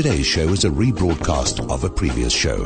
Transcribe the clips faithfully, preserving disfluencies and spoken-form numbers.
Today's show is a rebroadcast of a previous show.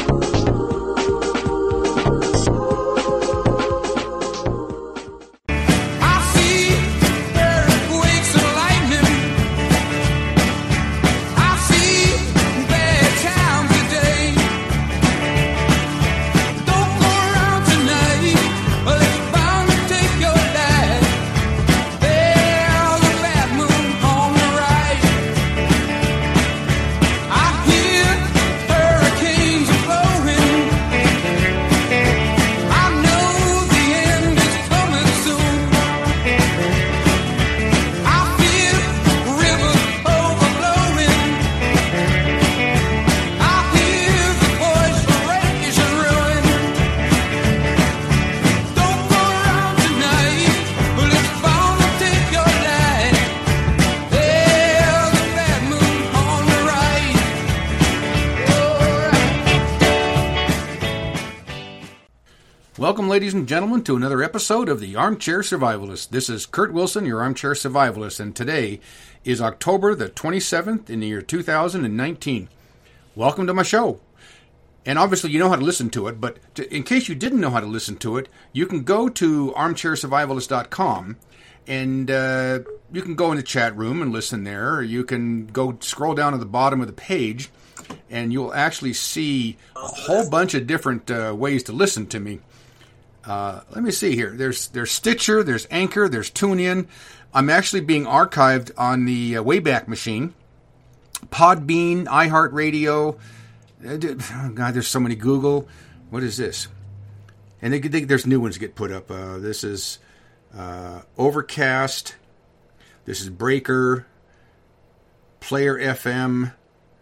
Welcome, ladies and gentlemen, to another episode of the Armchair Survivalist. This is Kurt Wilson, your Armchair Survivalist, and today is October the twenty-seventh in the year two thousand nineteen. Welcome to my show. And obviously you know how to listen to it, but to, in case you didn't know how to listen to it, you can go to armchair survivalist dot com and uh, you can go in the chat room and listen there, or you can go scroll down to the bottom of the page and you'll actually see a whole bunch of different uh, ways to listen to me. Uh, let me see here. There's there's Stitcher, there's Anchor, there's TuneIn. I'm actually being archived on the uh, Wayback Machine, Podbean, iHeartRadio. Oh God, there's so many. Google. What is this? And they, they, there's new ones get put up. Uh, this is uh, Overcast. This is Breaker. Player F M.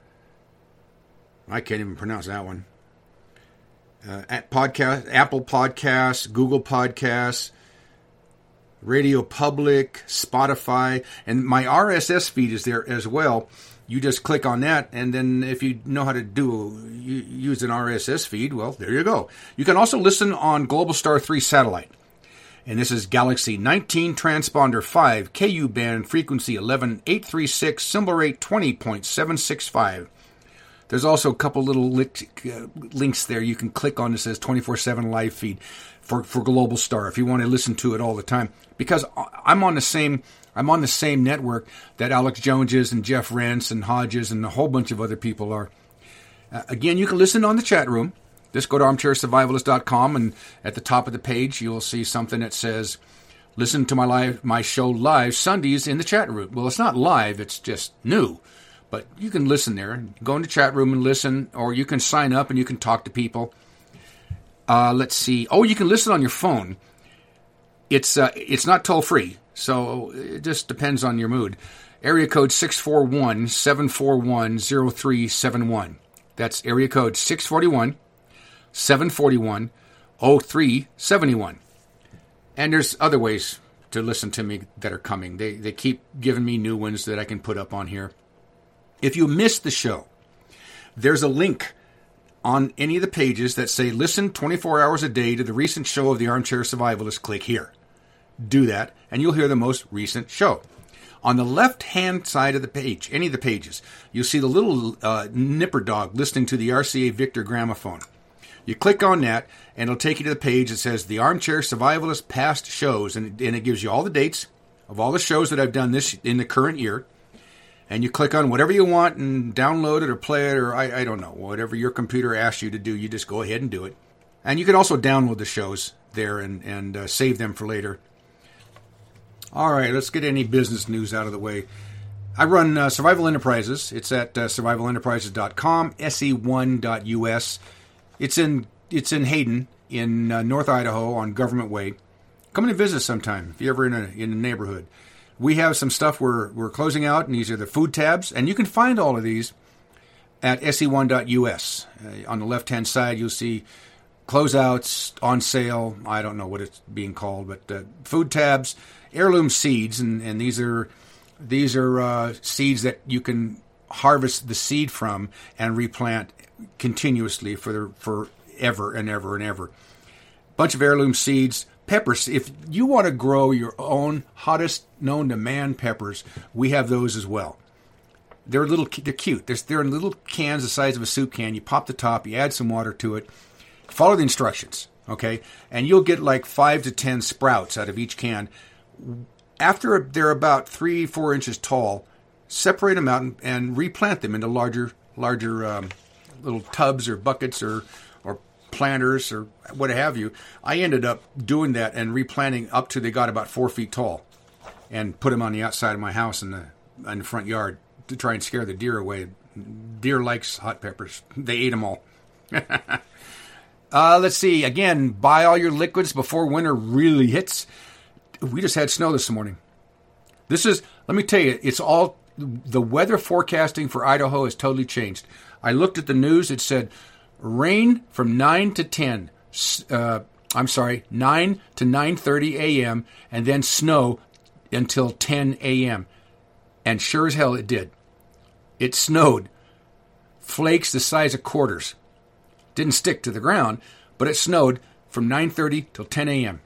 I can't even pronounce that one. Uh, at podcast, Apple Podcasts, Google Podcasts, Radio Public, Spotify, and my R S S feed is there as well. You just click on that, and then if you know how to do use an R S S feed, well, there you go. You can also listen on Globalstar three satellite, and this is Galaxy nineteen Transponder five, K U band, frequency eleven eight three six, symbol rate twenty point seven six five. There's also a couple little link, uh, links there you can click on that says twenty-four seven live feed for, for Globalstar if you want to listen to it all the time. Because I'm on the same I'm on the same network that Alex Jones is and Jeff Rentz and Hodges and a whole bunch of other people are. Uh, again, you can listen on the chat room. Just go to armchair survivalist dot com and at the top of the page you'll see something that says listen to my live my show live Sundays in the chat room. Well, it's not live, it's just new. But you can listen there. Go in the chat room and listen, or you can sign up and you can talk to people. Uh, let's see. Oh, you can listen on your phone. It's uh, it's not toll-free, so it just depends on your mood. Area code six four one, seven four one, zero three seven one. That's area code six four one, seven four one, zero three seven one. And there's other ways to listen to me that are coming. They they keep giving me new ones that I can put up on here. If you missed the show, there's a link on any of the pages that say, listen twenty-four hours a day to the recent show of the Armchair Survivalist. Click here. Do that, and you'll hear the most recent show. On the left-hand side of the page, any of the pages, you'll see the little uh, nipper dog listening to the R C A Victor gramophone. You click on that, and it'll take you to the page that says the Armchair Survivalist past shows, and, and it gives you all the dates of all the shows that I've done this in the current year. And you click on whatever you want and download it or play it or I, I don't know, whatever your computer asks you to do, you just go ahead and do it. And you can also download the shows there and, and uh, save them for later. All right, let's get any business news out of the way. I run uh, Survival Enterprises. It's at uh, survival enterprises dot com, S E one dot U S. It's in it's in Hayden in uh, North Idaho on Government Way. Come in and visit sometime if you're ever in a in a neighborhood. We have some stuff we're, we're closing out, and these are the food tabs. And you can find all of these at S E one dot U S. Uh, on the left-hand side, you'll see closeouts, on sale. I don't know what it's being called, but uh, food tabs, heirloom seeds. And, and these are these are uh, seeds that you can harvest the seed from and replant continuously for the, forever and ever and ever. Bunch of heirloom seeds. Peppers, if you want to grow your own hottest known to man peppers, we have those as well. They're little, they're cute. They're, they're in little cans the size of a soup can. You pop the top, you add some water to it. Follow the instructions, okay? And you'll get like five to ten sprouts out of each can. After they're about three, four inches tall, separate them out and, and replant them into larger, larger um, little tubs or buckets or or planters or what have you. I ended up doing that and replanting up to they got about four feet tall, and put them on the outside of my house in the in the front yard to try and scare the deer away. Deer likes hot peppers. They ate them all. uh, let's see. Again, buy all your liquids before winter really hits. We just had snow this morning. This is, let me tell you, it's all, the weather forecasting for Idaho has totally changed. I looked at the news. It said rain from nine to ten. Uh, I'm sorry, nine to nine thirty a.m. and then snow until ten a.m. And sure as hell it did. It snowed. Flakes the size of quarters. Didn't stick to the ground, but it snowed from nine thirty till ten a.m.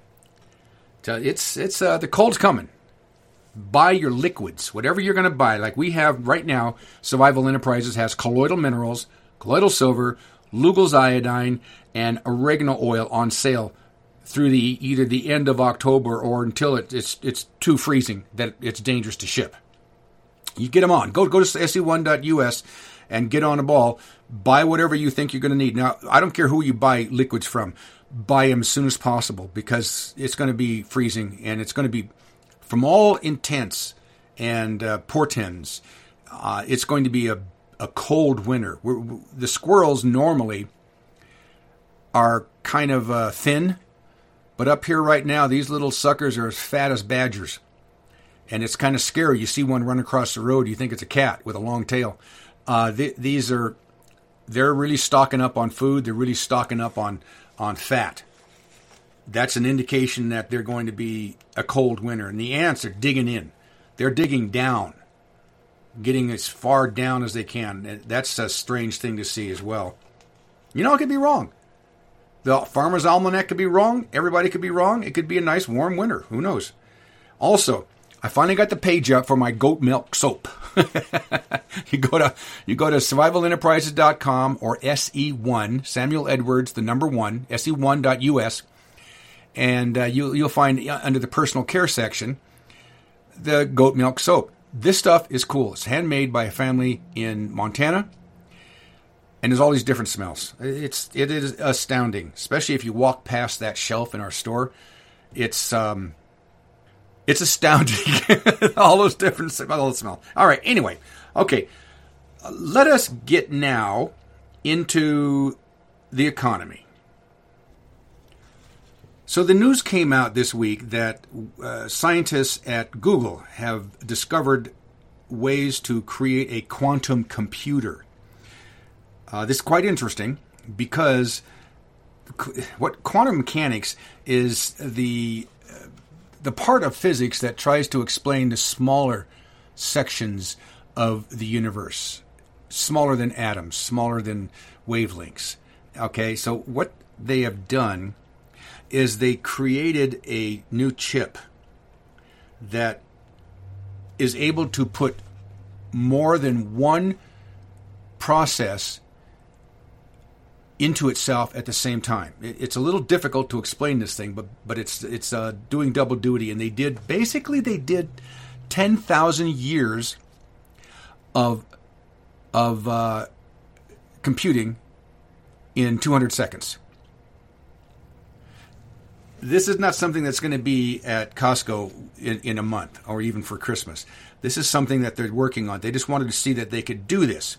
So it's it's uh, the cold's coming. Buy your liquids, whatever you're going to buy. Like we have right now, Survival Enterprises has colloidal minerals, colloidal silver, Lugol's iodine, and oregano oil on sale through the either the end of October or until it, it's it's too freezing that it's dangerous to ship. You get them on. Go go to S E one dot U S and get on a ball. Buy whatever you think you're going to need. Now, I don't care who you buy liquids from. Buy them as soon as possible because it's going to be freezing and it's going to be, from all intents and uh, portends, uh, it's going to be a, a cold winter. We're, the squirrels normally are kind of uh, thin, but up here right now, these little suckers are as fat as badgers. And it's kind of scary. You see one run across the road, you think it's a cat with a long tail. Uh, th- these are, they're really stocking up on food. They're really stocking up on, on fat. That's an indication that they're going to be a cold winter. And the ants are digging in. They're digging down, getting as far down as they can. And that's a strange thing to see as well. You know, it could be wrong. The Farmer's Almanac could be wrong. Everybody could be wrong. It could be a nice warm winter. Who knows? Also, I finally got the page up for my goat milk soap. you go to you go to survival enterprises dot com or S E one, Samuel Edwards, the number one, S E one dot U S, and uh, you, you'll find under the personal care section the goat milk soap. This stuff is cool. It's handmade by a family in Montana, and there's all these different smells. It's it is astounding, especially if you walk past that shelf in our store. It's um. It's astounding. all those different all the smell. All right. Anyway, okay. Let us get now into the economy. So the news came out this week that uh, scientists at Google have discovered ways to create a quantum computer. Uh, this is quite interesting because what quantum mechanics is the the part of physics that tries to explain the smaller sections of the universe, smaller than atoms, smaller than wavelengths. Okay, so what they have done is they created a new chip that is able to put more than one process into itself at the same time. It's a little difficult to explain this thing, but but it's it's uh, doing double duty. And they did basically they did ten thousand years of of uh, computing in two hundred seconds. This is not something that's going to be at Costco in, in a month or even for Christmas. This is something that they're working on. They just wanted to see that they could do this,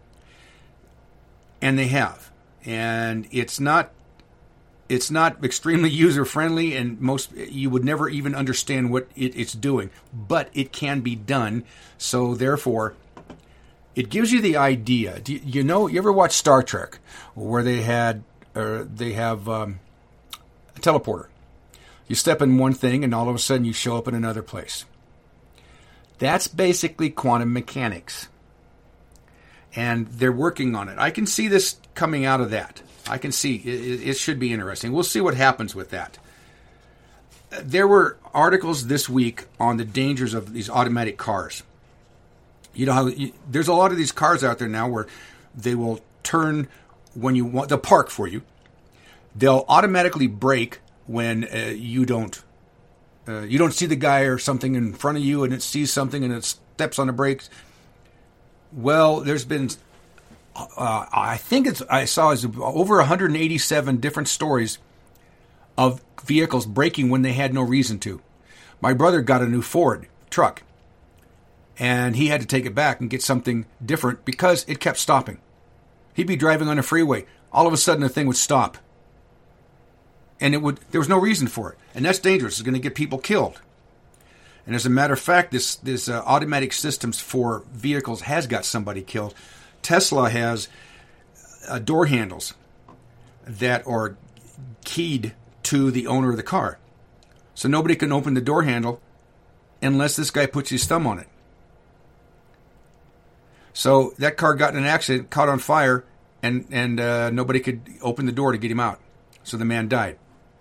and they have. And it's not it's not extremely user friendly, and most you would never even understand what it, it's doing. But it can be done. So therefore, it gives you the idea. Do you, you know? You ever watch Star Trek, where they had or they have um, a teleporter? You step in one thing, and all of a sudden you show up in another place. That's basically quantum mechanics. And they're working on it. I can see this coming out of that. I can see it, it should be interesting. We'll see what happens with that. There were articles this week on the dangers of these automatic cars. You know how you, there's a lot of these cars out there now where they will turn when you want, they'll park for you. They'll automatically brake when uh, you don't uh, you don't see the guy or something in front of you, and it sees something and it steps on the brakes. Well, there's been uh, I think it's I saw is over one hundred eighty-seven different stories of vehicles braking when they had no reason to. My brother got a new Ford truck, and he had to take it back and get something different because it kept stopping. He'd be driving on a freeway. All of a sudden, the thing would stop. And it would. There was no reason for it. And that's dangerous. It's going to get people killed. And as a matter of fact, this, this uh, automatic systems for vehicles has got somebody killed. Tesla has uh, door handles that are keyed to the owner of the car. So nobody can open the door handle unless this guy puts his thumb on it. So that car got in an accident, caught on fire, and, and uh, nobody could open the door to get him out. So the man died.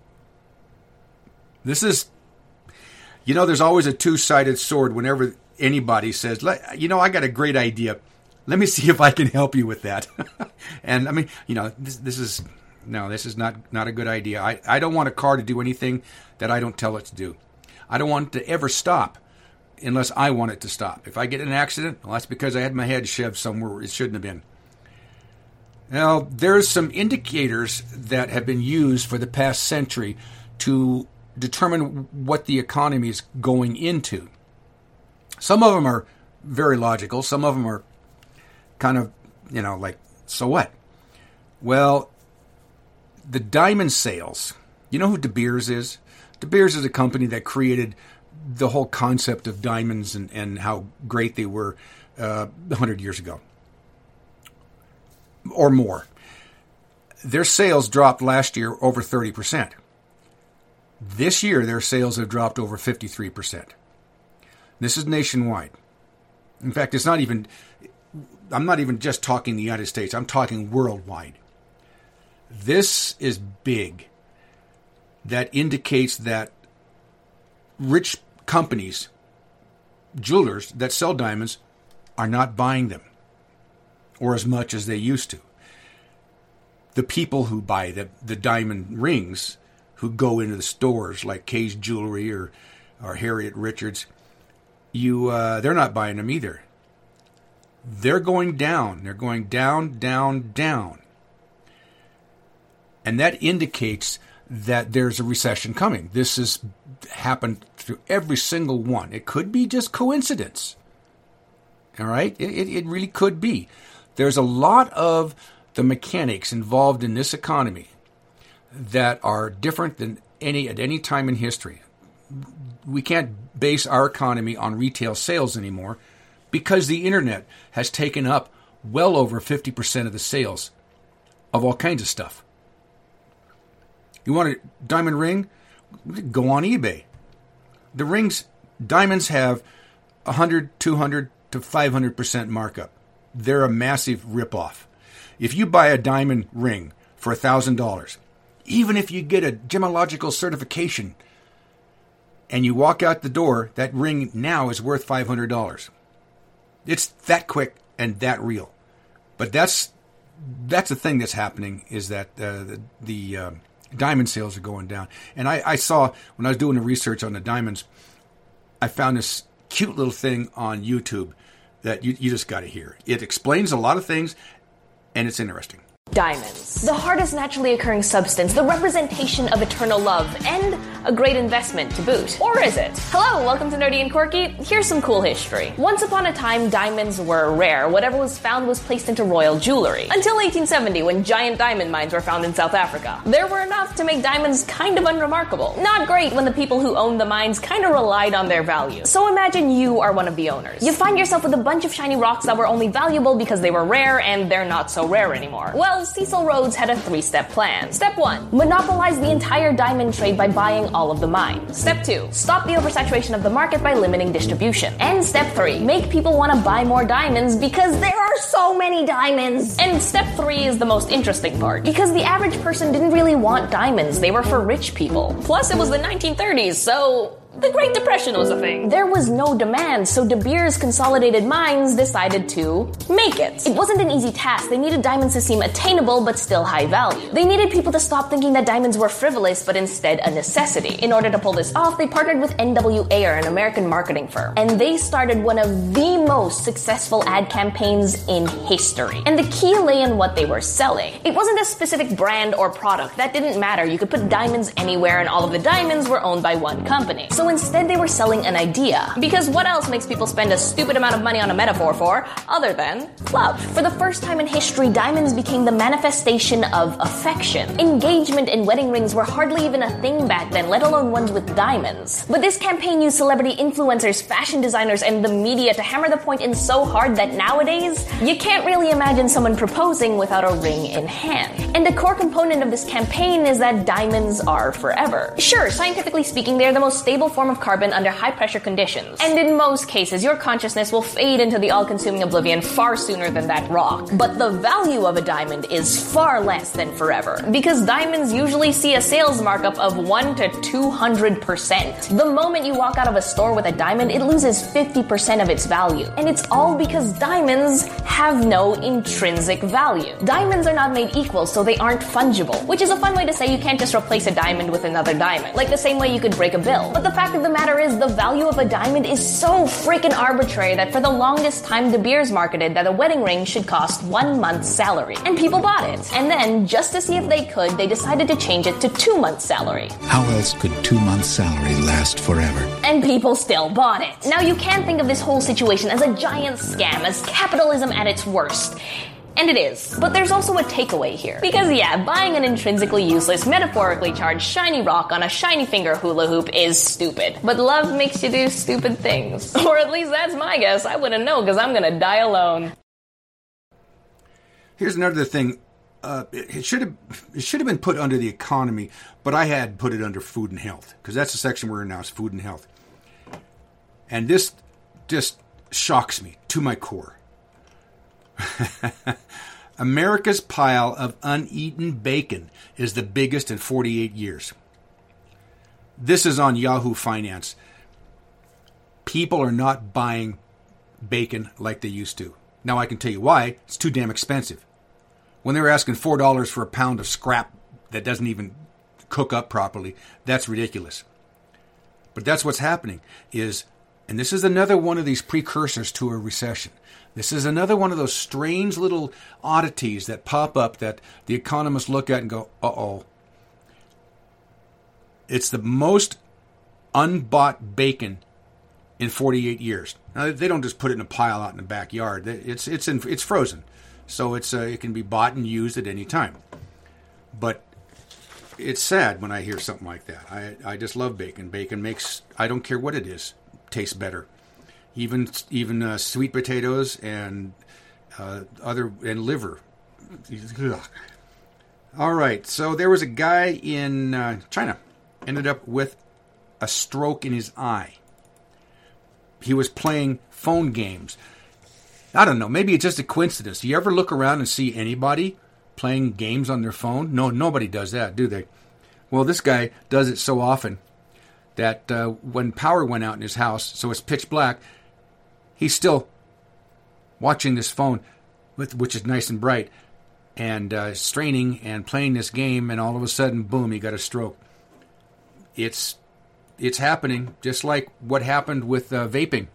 This is, you know, there's always a two-sided sword whenever anybody says, you know, I got a great idea. Let me see if I can help you with that. And I mean, you know, this, this is, no, this is not, not a good idea. I, I don't want a car to do anything that I don't tell it to do. I don't want it to ever stop unless I want it to stop. If I get in an accident, well, that's because I had my head shoved somewhere where it shouldn't have been. Now, there's some indicators that have been used for the past century to determine what the economy is going into. Some of them are very logical. Some of them are kind of, you know, like, so what? Well, the diamond sales. You know who De Beers is? De Beers is a company that created the whole concept of diamonds and, and how great they were uh, one hundred years ago. Or more. Their sales dropped last year over thirty percent. This year, their sales have dropped over fifty-three percent. This is nationwide. In fact, it's not even, I'm not even just talking the United States. I'm talking worldwide. This is big. That indicates that rich companies, jewelers that sell diamonds, are not buying them, or as much as they used to. The people who buy the, the diamond rings, who go into the stores like Kay's Jewelry or, or Harriet Richards, you uh, they're not buying them either. They're going down. They're going down, down, down. And that indicates that there's a recession coming. This has happened through every single one. It could be just coincidence. All right? It, it, it really could be. There's a lot of the mechanics involved in this economy that are different than any at any time in history. We can't base our economy on retail sales anymore because the internet has taken up well over fifty percent of the sales of all kinds of stuff. You want a diamond ring? Go on eBay. The rings, diamonds have one hundred, two hundred to five hundred percent markup. They're a massive ripoff. If you buy a diamond ring for one thousand dollars, even if you get a gemological certification and you walk out the door, that ring now is worth five hundred dollars. It's that quick and that real. But that's that's the thing that's happening, is that uh, the, the uh, diamond sales are going down. And I, I saw, when I was doing the research on the diamonds, I found this cute little thing on YouTube that you, you just got to hear. It explains a lot of things, and it's interesting. Diamonds. The hardest naturally occurring substance, the representation of eternal love, and a great investment to boot. Or is it? Hello, welcome to Nerdy and Quirky. Here's some cool history. Once upon a time, diamonds were rare. Whatever was found was placed into royal jewelry. Until eighteen seventy, when giant diamond mines were found in South Africa. There were enough to make diamonds kind of unremarkable. Not great when the people who owned the mines kind of relied on their value. So imagine you are one of the owners. You find yourself with a bunch of shiny rocks that were only valuable because they were rare, and they're not so rare anymore. Well, Cecil Rhodes had a three-step plan. Step one, monopolize the entire diamond trade by buying all of the mines. Step two, stop the oversaturation of the market by limiting distribution. And step three, make people want to buy more diamonds because there are so many diamonds. And step three is the most interesting part, because the average person didn't really want diamonds. They were for rich people. Plus, it was the nineteen thirties, so The Great Depression was a thing. There was no demand, so De Beers Consolidated Mines decided to make it. It wasn't an easy task. They needed diamonds to seem attainable but still high value. They needed people to stop thinking that diamonds were frivolous but instead a necessity. In order to pull this off, they partnered with N W Ayer, an American marketing firm, and they started one of the most successful ad campaigns in history. And the key lay in what they were selling. It wasn't a specific brand or product. That didn't matter. You could put diamonds anywhere and all of the diamonds were owned by one company. So instead they were selling an idea. Because what else makes people spend a stupid amount of money on a metaphor for, other than love? For the first time in history, diamonds became the manifestation of affection. Engagement and wedding rings were hardly even a thing back then, let alone ones with diamonds. But this campaign used celebrity influencers, fashion designers, and the media to hammer the point in so hard that nowadays, you can't really imagine someone proposing without a ring in hand. And a core component of this campaign is that diamonds are forever. Sure, scientifically speaking, they're the most stable form of carbon under high pressure conditions. And in most cases, your consciousness will fade into the all-consuming oblivion far sooner than that rock. But the value of a diamond is far less than forever, because diamonds usually see a sales markup of one to two hundred percent. The moment you walk out of a store with a diamond, it loses fifty percent of its value. And it's all because diamonds have no intrinsic value. Diamonds are not made equal, so they aren't fungible, which is a fun way to say you can't just replace a diamond with another diamond, like the same way you could break a bill. But the fact of the matter is, the value of a diamond is so freaking arbitrary that for the longest time, De Beers marketed that a wedding ring should cost one month's salary. And people bought it. And then, just to see if they could, they decided to change it to two months' salary. How else could two months' salary last forever? And people still bought it. Now, you can think of this whole situation as a giant scam, as capitalism at its worst. And it is. But there's also a takeaway here. Because yeah, buying an intrinsically useless, metaphorically charged shiny rock on a shiny finger hula hoop is stupid. But love makes you do stupid things. Or at least that's my guess. I wouldn't know because I'm gonna die alone. Here's another thing. Uh, it should have it should have been put under the economy, but I had put it under food and health, because that's the section we're in now, is food and health. And this just shocks me to my core. America's pile of uneaten bacon is the biggest in forty-eight years. This is on Yahoo Finance. People are not buying bacon like they used to. Now I can tell you why. It's too damn expensive. When they were asking four dollars for a pound of scrap that doesn't even cook up properly, that's ridiculous. But that's what's happening is, and this is another one of these precursors to a recession. This is another one of those strange little oddities that pop up that the economists look at and go, uh-oh. It's the most unbought bacon in forty-eight years. Now, they don't just put it in a pile out in the backyard. It's it's in, it's frozen. So it's uh, it can be bought and used at any time. But it's sad when I hear something like that. I, I just love bacon. Bacon makes, I don't care what it is, taste better. Even even uh, sweet potatoes and uh, other and liver. Ugh. All right, so there was a guy in uh, China, ended up with a stroke in his eye. He was playing phone games. I don't know, maybe it's just a coincidence. Do you ever look around and see anybody playing games on their phone? No, nobody does that, do they? Well, this guy does it so often that uh, when power went out in his house, so it's pitch black, he's still watching this phone, with, which is nice and bright, and uh, straining and playing this game, and all of a sudden, boom, he got a stroke. It's it's happening, just like what happened with uh, vaping.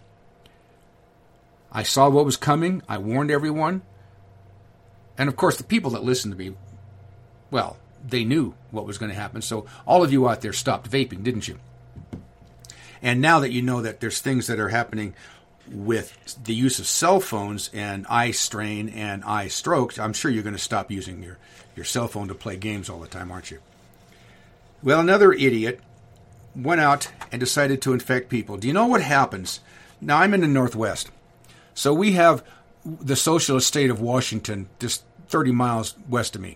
I saw what was coming. I warned everyone. And, of course, the people that listened to me, well, they knew what was going to happen. So all of you out there stopped vaping, didn't you? And now that you know that there's things that are happening with the use of cell phones and eye strain and eye strokes, I'm sure you're going to stop using your, your cell phone to play games all the time, aren't you? Well, another idiot went out and decided to infect people. Do you know what happens? Now, I'm in the Northwest. So we have the socialist state of Washington just thirty miles west of me.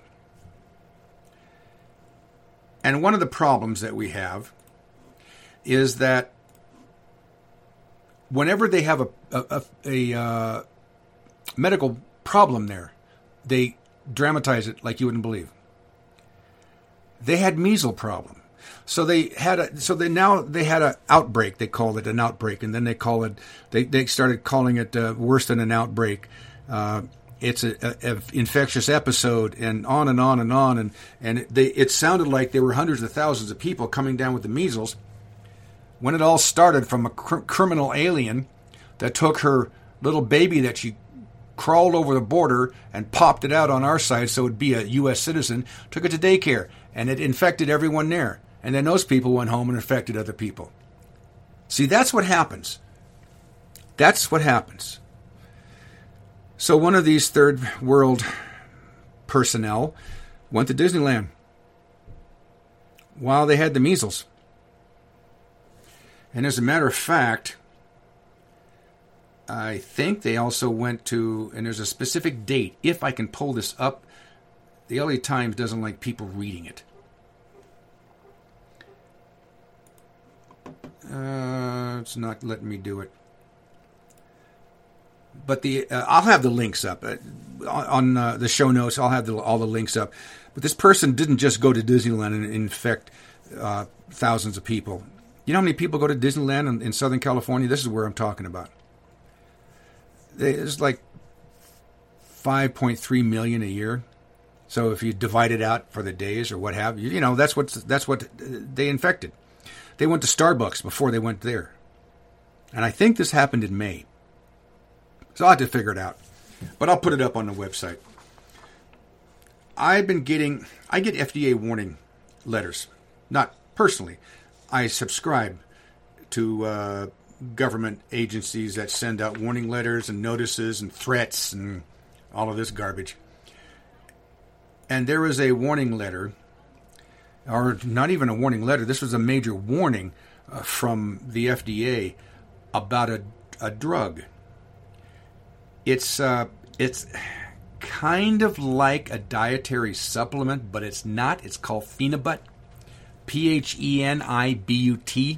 And one of the problems that we have is that whenever they have a, a, a, a uh, medical problem there, they dramatize it like you wouldn't believe. They had measles problem. So they had a, so they now they had an outbreak. They called it an outbreak, and then they call it, they, they started calling it uh, worse than an outbreak. Uh, it's a, a, a infectious episode, and on and on and on, and and they it sounded like there were hundreds of thousands of people coming down with the measles. When it all started from a cr- criminal alien that took her little baby that she crawled over the border and popped it out on our side so it would be a U S citizen, took it to daycare, and it infected everyone there. And then those people went home and infected other people. See, that's what happens. That's what happens. So one of these third world personnel went to Disneyland while they had the measles. And as a matter of fact, I think they also went to, and there's a specific date, if I can pull this up. The L A Times doesn't like people reading it. Uh, it's not letting me do it. But the uh, I'll have the links up. Uh, on uh, the show notes, I'll have the, all the links up. But this person didn't just go to Disneyland and infect uh, thousands of people. You know how many people go to Disneyland in, in Southern California? This is where I'm talking about. There's like five point three million a year. So if you divide it out for the days or what have you, you know, that's what that's what they infected. They went to Starbucks before they went there. And I think this happened in May. So I'll have to figure it out. But I'll put it up on the website. I've been getting, I get F D A warning letters. Not personally. I subscribe to uh, government agencies that send out warning letters and notices and threats and all of this garbage. And there was a warning letter, or not even a warning letter, this was a major warning uh, from the F D A about a, a drug. It's uh, it's kind of like a dietary supplement, but it's not. It's called Phenibut, P H E N I B U T.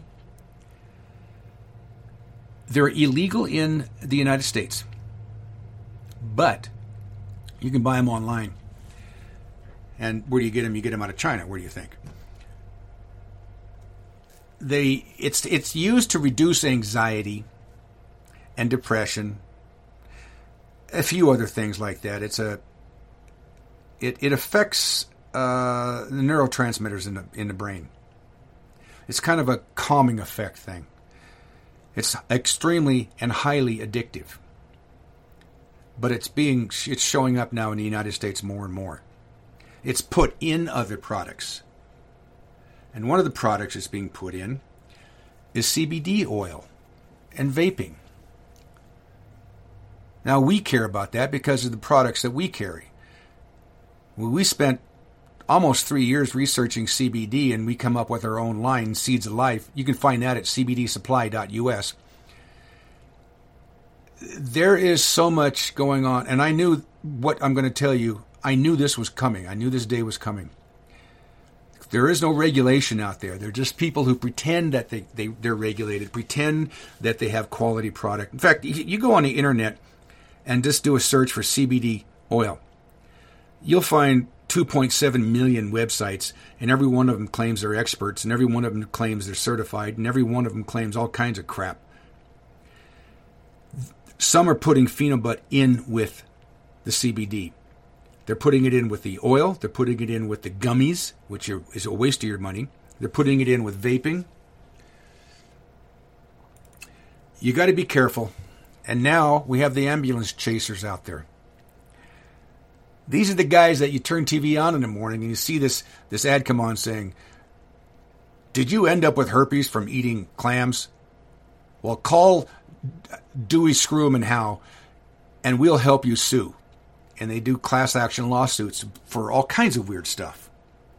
They're illegal in the United States, but you can buy them online. And where do you get them? You get them out of China. Where do you think? They it's it's used to reduce anxiety and depression, a few other things like that. It's a it it affects uh, the neurotransmitters in the in the brain. It's kind of a calming effect thing. It's extremely and highly addictive, but it's being it's showing up now in the United States more and more. It's put in other products. And one of the products it's being put in is C B D oil and vaping. Now, we care about that because of the products that we carry. Well, we spent almost three years researching C B D, and we come up with our own line, Seeds of Life. You can find that at c b d supply dot u s. There is so much going on, and I knew what I'm going to tell you. I knew this was coming. I knew this day was coming. There is no regulation out there. They're just people who pretend that they, they, they're regulated, pretend that they have quality product. In fact, you go on the internet and just do a search for C B D oil. You'll find two point seven million websites, and every one of them claims they're experts, and every one of them claims they're certified, and every one of them claims all kinds of crap. Some are putting Phenibut in with the C B D. They're putting it in with the oil. They're putting it in with the gummies, which are, is a waste of your money. They're putting it in with vaping. You got to be careful. And now we have the ambulance chasers out there. These are the guys that you turn T V on in the morning and you see this, this ad come on saying, "Did you end up with herpes from eating clams? Well, call Dewey, Screw 'em and Howe, and we'll help you sue." And they do class action lawsuits for all kinds of weird stuff.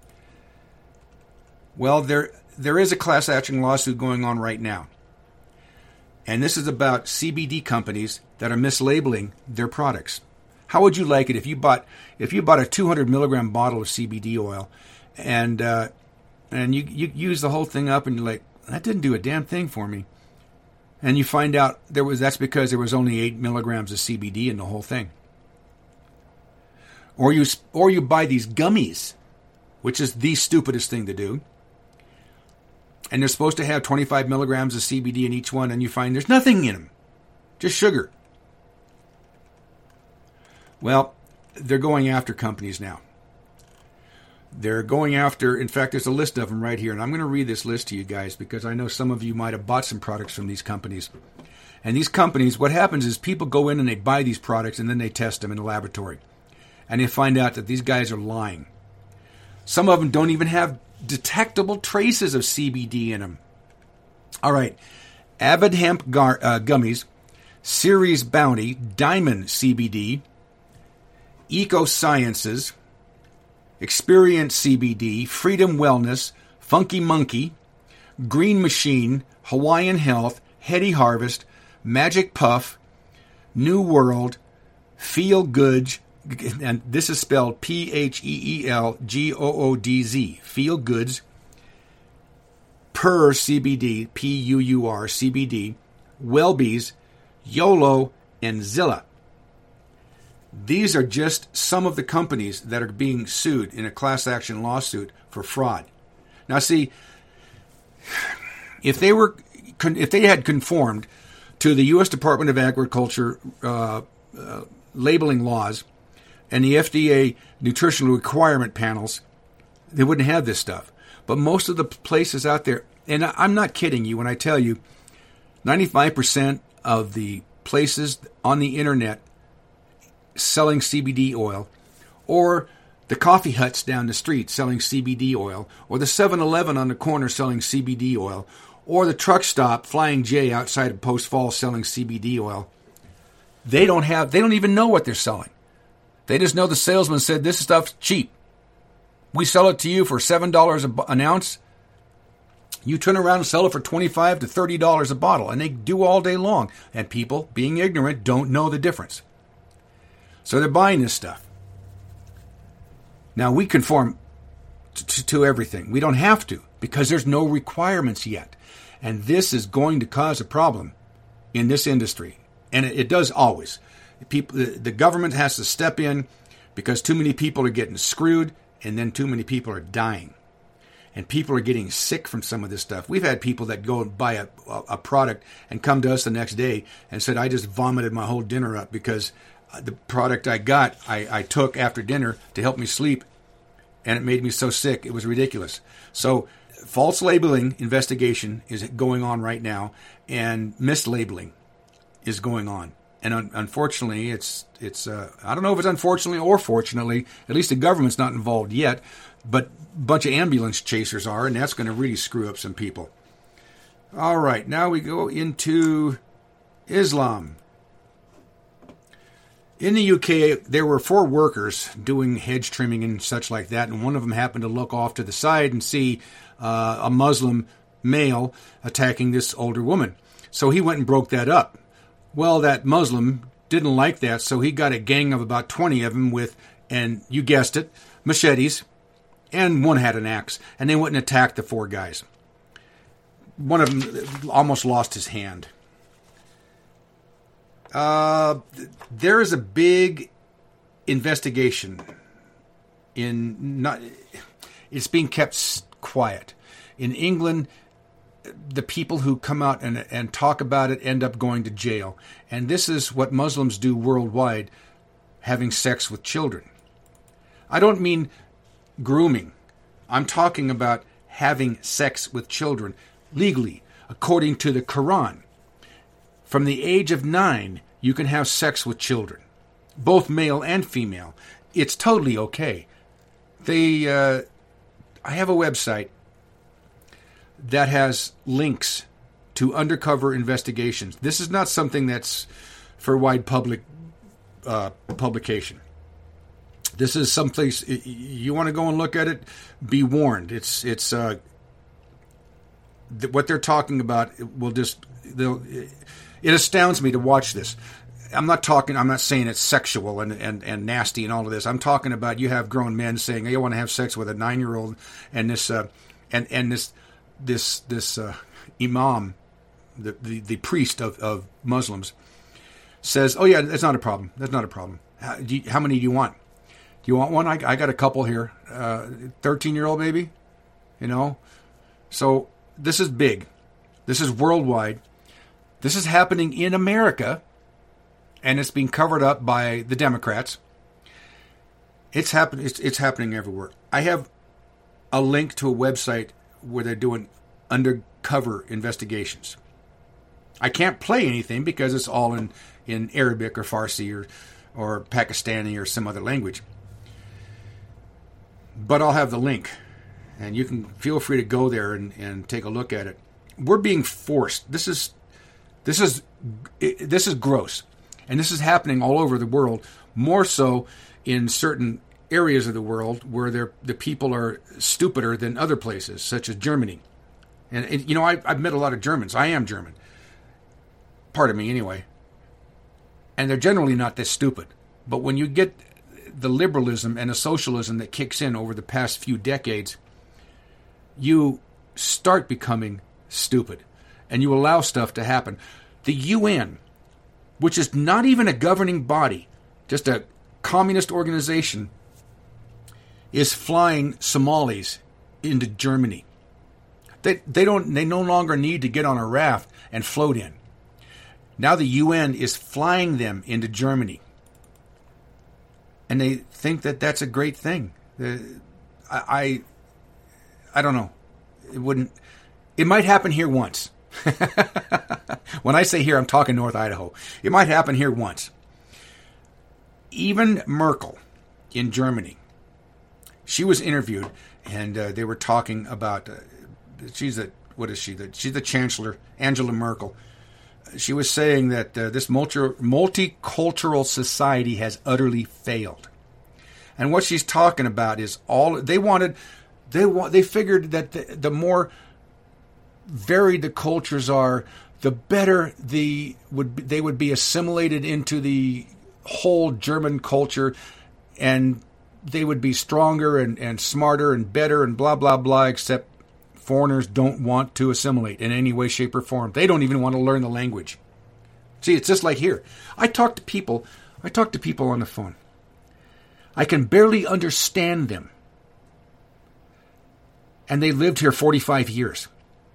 Well, there there is a class action lawsuit going on right now. And this is about C B D companies that are mislabeling their products. How would you like it if you bought if you bought a two hundred milligram bottle of C B D oil and uh, and you, you use the whole thing up and you're like, that didn't do a damn thing for me. And you find out there was that's because there was only eight milligrams of C B D in the whole thing. Or you or you buy these gummies, which is the stupidest thing to do. And they're supposed to have twenty-five milligrams of C B D in each one, and you find there's nothing in them. Just sugar. Well, they're going after companies now. They're going after, in fact, there's a list of them right here, and I'm going to read this list to you guys because I know some of you might have bought some products from these companies. And these companies, what happens is people go in and they buy these products and then they test them in the laboratory. And they find out that these guys are lying. Some of them don't even have detectable traces of C B D in them. All right. Avid Hemp gar- uh, Gummies, Ceres Bounty, Diamond C B D, Eco Sciences, Experience C B D, Freedom Wellness, Funky Monkey, Green Machine, Hawaiian Health, Heady Harvest, Magic Puff, New World, Feel Good, and this is spelled P H E E L G O O D Z, Feel Goods, Purr C B D, P U U R C B D, Wellbees, YOLO, and Zilla. These are just some of the companies that are being sued in a class action lawsuit for fraud. Now, see, if they were, if they had conformed to the U S Department of Agriculture uh, uh, labeling laws and the F D A nutritional requirement panels, they wouldn't have this stuff. But most of the places out there, and I'm not kidding you when I tell you, ninety-five percent of the places on the internet selling C B D oil, or the coffee huts down the street selling C B D oil, or the seven eleven on the corner selling C B D oil, or the truck stop Flying J outside of Post Falls selling C B D oil, they don't have, they don't even know what they're selling. They just know the salesman said this stuff's cheap. We sell it to you for seven dollars an ounce. You turn around and sell it for twenty-five to thirty dollars a bottle, and they do all day long. And people, being ignorant, don't know the difference. So they're buying this stuff. Now, we conform t- t- to everything. We don't have to because there's no requirements yet. And this is going to cause a problem in this industry. And it, it does always. People, the, the government has to step in because too many people are getting screwed and then too many people are dying. And people are getting sick from some of this stuff. We've had people that go and buy a, a product and come to us the next day and said, I just vomited my whole dinner up because the product I got, I, I took after dinner to help me sleep, and it made me so sick. It was ridiculous. So false labeling investigation is going on right now, and mislabeling is going on. And un- unfortunately, it's, it's uh, I don't know if it's unfortunately or fortunately, at least the government's not involved yet, but a bunch of ambulance chasers are, and that's going to really screw up some people. All right, now we go into Islam. In the U K, there were four workers doing hedge trimming and such like that, and one of them happened to look off to the side and see uh, a Muslim male attacking this older woman. So he went and broke that up. Well, that Muslim didn't like that, so he got a gang of about twenty of them with, and you guessed it, machetes, and one had an axe, and they went and attacked the four guys. One of them almost lost his hand. Uh, there is a big investigation in not, it's being kept quiet. In England, the people who come out and, and talk about it end up going to jail. And this is what Muslims do worldwide, having sex with children. I don't mean grooming. I'm talking about having sex with children legally, according to the Quran. From the age of nine, you can have sex with children, both male and female. It's totally okay. They, uh, I have a website that has links to undercover investigations. This is not something that's for wide public uh, publication. This is someplace you want to go and look at it. Be warned. It's it's uh, th- what they're talking about. Will just they'll. It astounds me to watch this. I'm not talking, I'm not saying it's sexual and, and, and nasty and all of this. I'm talking about you have grown men saying, hey, I want to have sex with a nine-year-old, and this uh, and and this this this uh, imam, the, the, the priest of, of Muslims, says, oh yeah, that's not a problem. That's not a problem. How, do you, how many do you want? Do you want one? I, I got a couple here. Uh, thirteen-year-old baby, you know? So this is big. This is worldwide. This is happening in America, and it's being covered up by the Democrats. It's happen- it's, it's happening everywhere. I have a link to a website where they're doing undercover investigations. I can't play anything because it's all in, in Arabic or Farsi or, or Pakistani or some other language. But I'll have the link, and you can feel free to go there and, and take a look at it. We're being forced. This is this is this is gross, and this is happening all over the world. More so in certain areas of the world where the people are stupider than other places, such as Germany. And, and you know, I, I've met a lot of Germans. I am German. Part of me, anyway. And they're generally not this stupid. But when you get the liberalism and the socialism that kicks in over the past few decades, you start becoming stupid. And you allow stuff to happen. The U N, which is not even a governing body, just a communist organization, is flying Somalis into Germany. They they don't they no longer need to get on a raft and float in. Now the U N is flying them into Germany. And they think that that's a great thing. Uh, I, I I don't know. It wouldn't. It might happen here once. When I say here, I'm talking North Idaho. It might happen here once. Even Merkel in Germany, she was interviewed, and uh, they were talking about. Uh, she's a what is she? The, she's the Chancellor, Angela Merkel. She was saying that uh, this multi- multicultural society has utterly failed, and what she's talking about is all they wanted. They want. They figured that the, the more varied the cultures are, the better the would be, they would be assimilated into the whole German culture, and they would be stronger and, and smarter and better and blah blah blah. Except foreigners don't want to assimilate in any way, shape, or form. They don't even want to learn the language. See, it's just like here. I talk to people. I talk to people on the phone. I can barely understand them. And they lived here forty-five years.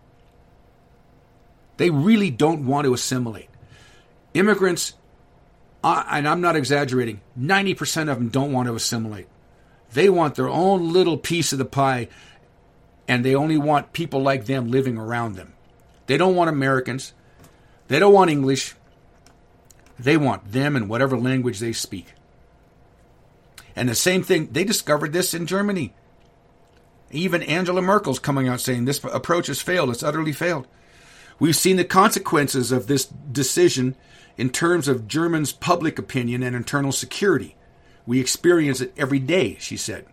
They really don't want to assimilate. Immigrants, uh, and I'm not exaggerating, ninety percent of them don't want to assimilate. They want their own little piece of the pie, and they only want people like them living around them. They don't want Americans. They don't want English. They want them in whatever language they speak. And the same thing, they discovered this in Germany. Even Angela Merkel's coming out saying this approach has failed. It's utterly failed. We've seen the consequences of this decision in terms of Germans' public opinion and internal security. We experience it every day, she said.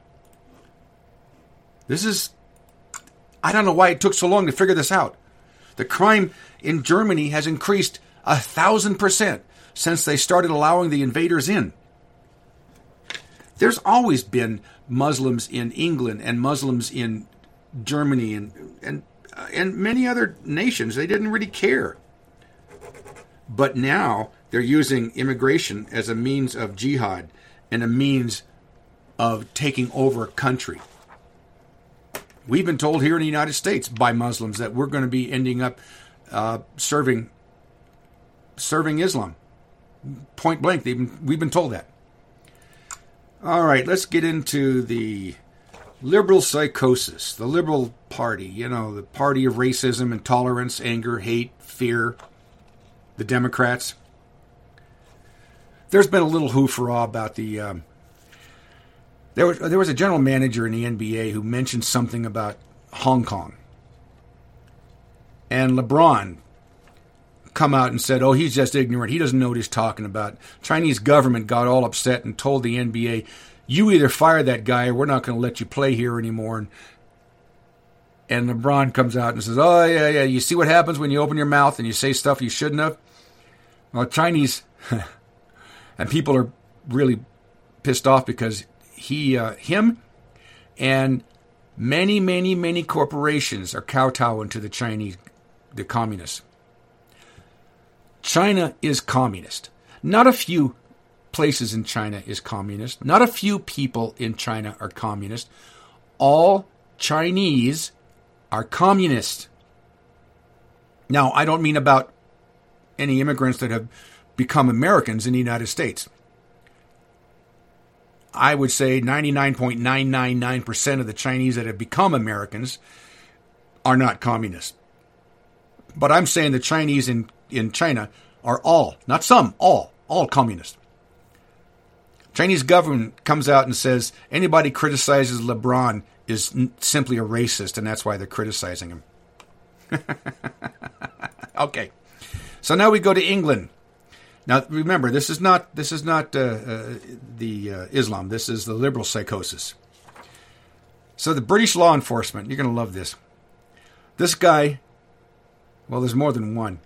This is... I don't know why it took so long to figure this out. The crime in Germany has increased a thousand percent since they started allowing the invaders in. There's always been Muslims in England and Muslims in Germany and and uh, and many other nations. They didn't really care. But now they're using immigration as a means of jihad and a means of taking over a country. We've been told here in the United States by Muslims that we're going to be ending up uh, serving serving Islam. Point blank, they've been, we've been told that. All right, let's get into the liberal psychosis, the liberal party, you know, the party of racism, intolerance, anger, hate, fear, the Democrats. There's been a little hoo-for-ah about the... Um, there was, there was a general manager in the N B A who mentioned something about Hong Kong. And LeBron come out and said, oh, he's just ignorant. He doesn't know what he's talking about. Chinese government got all upset and told the N B A, you either fire that guy or we're not going to let you play here anymore. And, and LeBron comes out and says, oh, yeah, yeah, you see what happens when you open your mouth and you say stuff you shouldn't have? Well, Chinese, and people are really pissed off because he, uh, him and many, many, many corporations are kowtowing to the Chinese, the communists. China is communist. Not a few places in China is communist. Not a few people in China are communist. All Chinese are communist. Now, I don't mean about any immigrants that have become Americans in the United States. I would say ninety-nine point nine nine nine percent of the Chinese that have become Americans are not communists. But I'm saying the Chinese in, in China are all, not some, all, all communist. Chinese government comes out and says anybody criticizes LeBron is n- simply a racist, and that's why they're criticizing him. Okay, so now we go to England. Now remember, this is not this is not uh, uh, the uh, Islam. This is the liberal psychosis. So the British law enforcement, you're going to love this. This guy, well, there's more than one.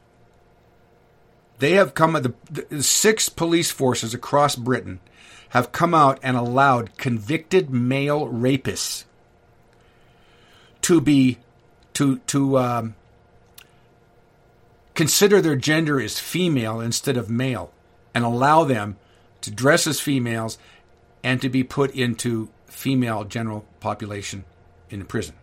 They have come, the, the six police forces across Britain have come out and allowed convicted male rapists to be, to, to um, consider their gender as female instead of male and allow them to dress as females and to be put into female general population in the prison.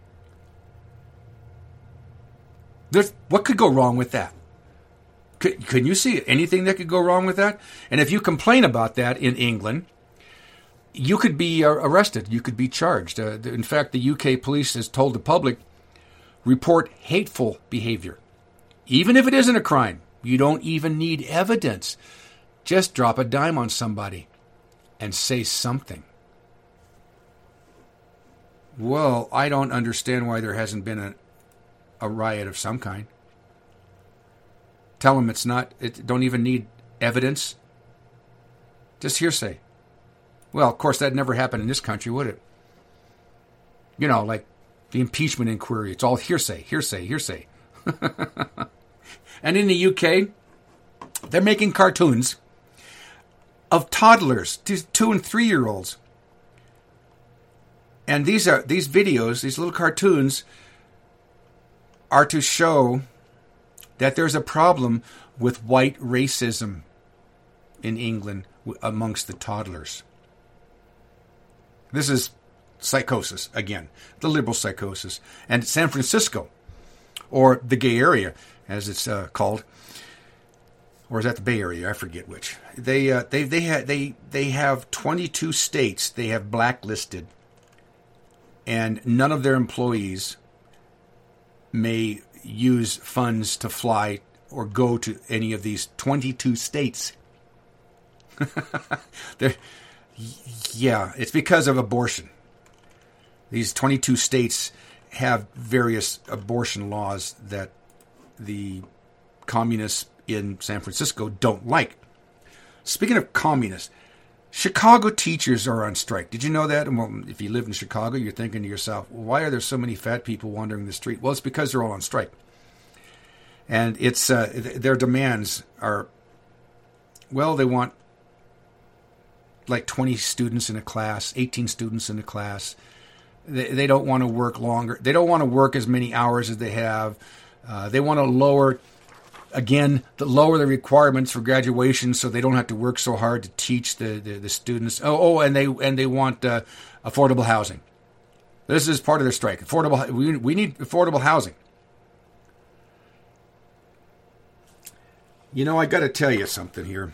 There's, what could go wrong with that? Could, can you see anything that could go wrong with that? And if you complain about that in England, you could be uh, arrested. You could be charged. Uh, in fact, the U K police has told the public, report hateful behavior. Even if it isn't a crime, you don't even need evidence. Just drop a dime on somebody and say something. Well, I don't understand why there hasn't been a, a riot of some kind. Tell them it's not, it don't even need evidence. Just hearsay. Well, of course, that never happened in this country, would it? You know, like the impeachment inquiry. It's all hearsay, hearsay, hearsay. And in the U K, they're making cartoons of toddlers, two and three-year-olds. And these are these videos, these little cartoons, are to show that there's a problem with white racism in England amongst the toddlers. This is psychosis, again, the liberal psychosis. And San Francisco, or the gay area, as it's uh, called, or is that the Bay Area? I forget which. They uh, they they ha- they they have twenty-two states they have blacklisted, and none of their employees may use funds to fly or go to any of these twenty-two states. Yeah, it's because of abortion. These twenty-two states have various abortion laws that the communists in San Francisco don't like. Speaking of communists, Chicago teachers are on strike. Did you know that? Well, if you live in Chicago, you're thinking to yourself, why are there so many fat people wandering the street? Well, it's because they're all on strike. And it's uh, their demands are, well, they want like twenty students in a class, eighteen students in a class. They, they don't want to work longer. They don't want to work as many hours as they have. Uh, they want to lower, again, the lower the requirements for graduation so they don't have to work so hard to teach the, the, the students. Oh, oh, and they and they want uh, affordable housing. This is part of their strike. Affordable. We, we need affordable housing. You know, I got to tell you something here.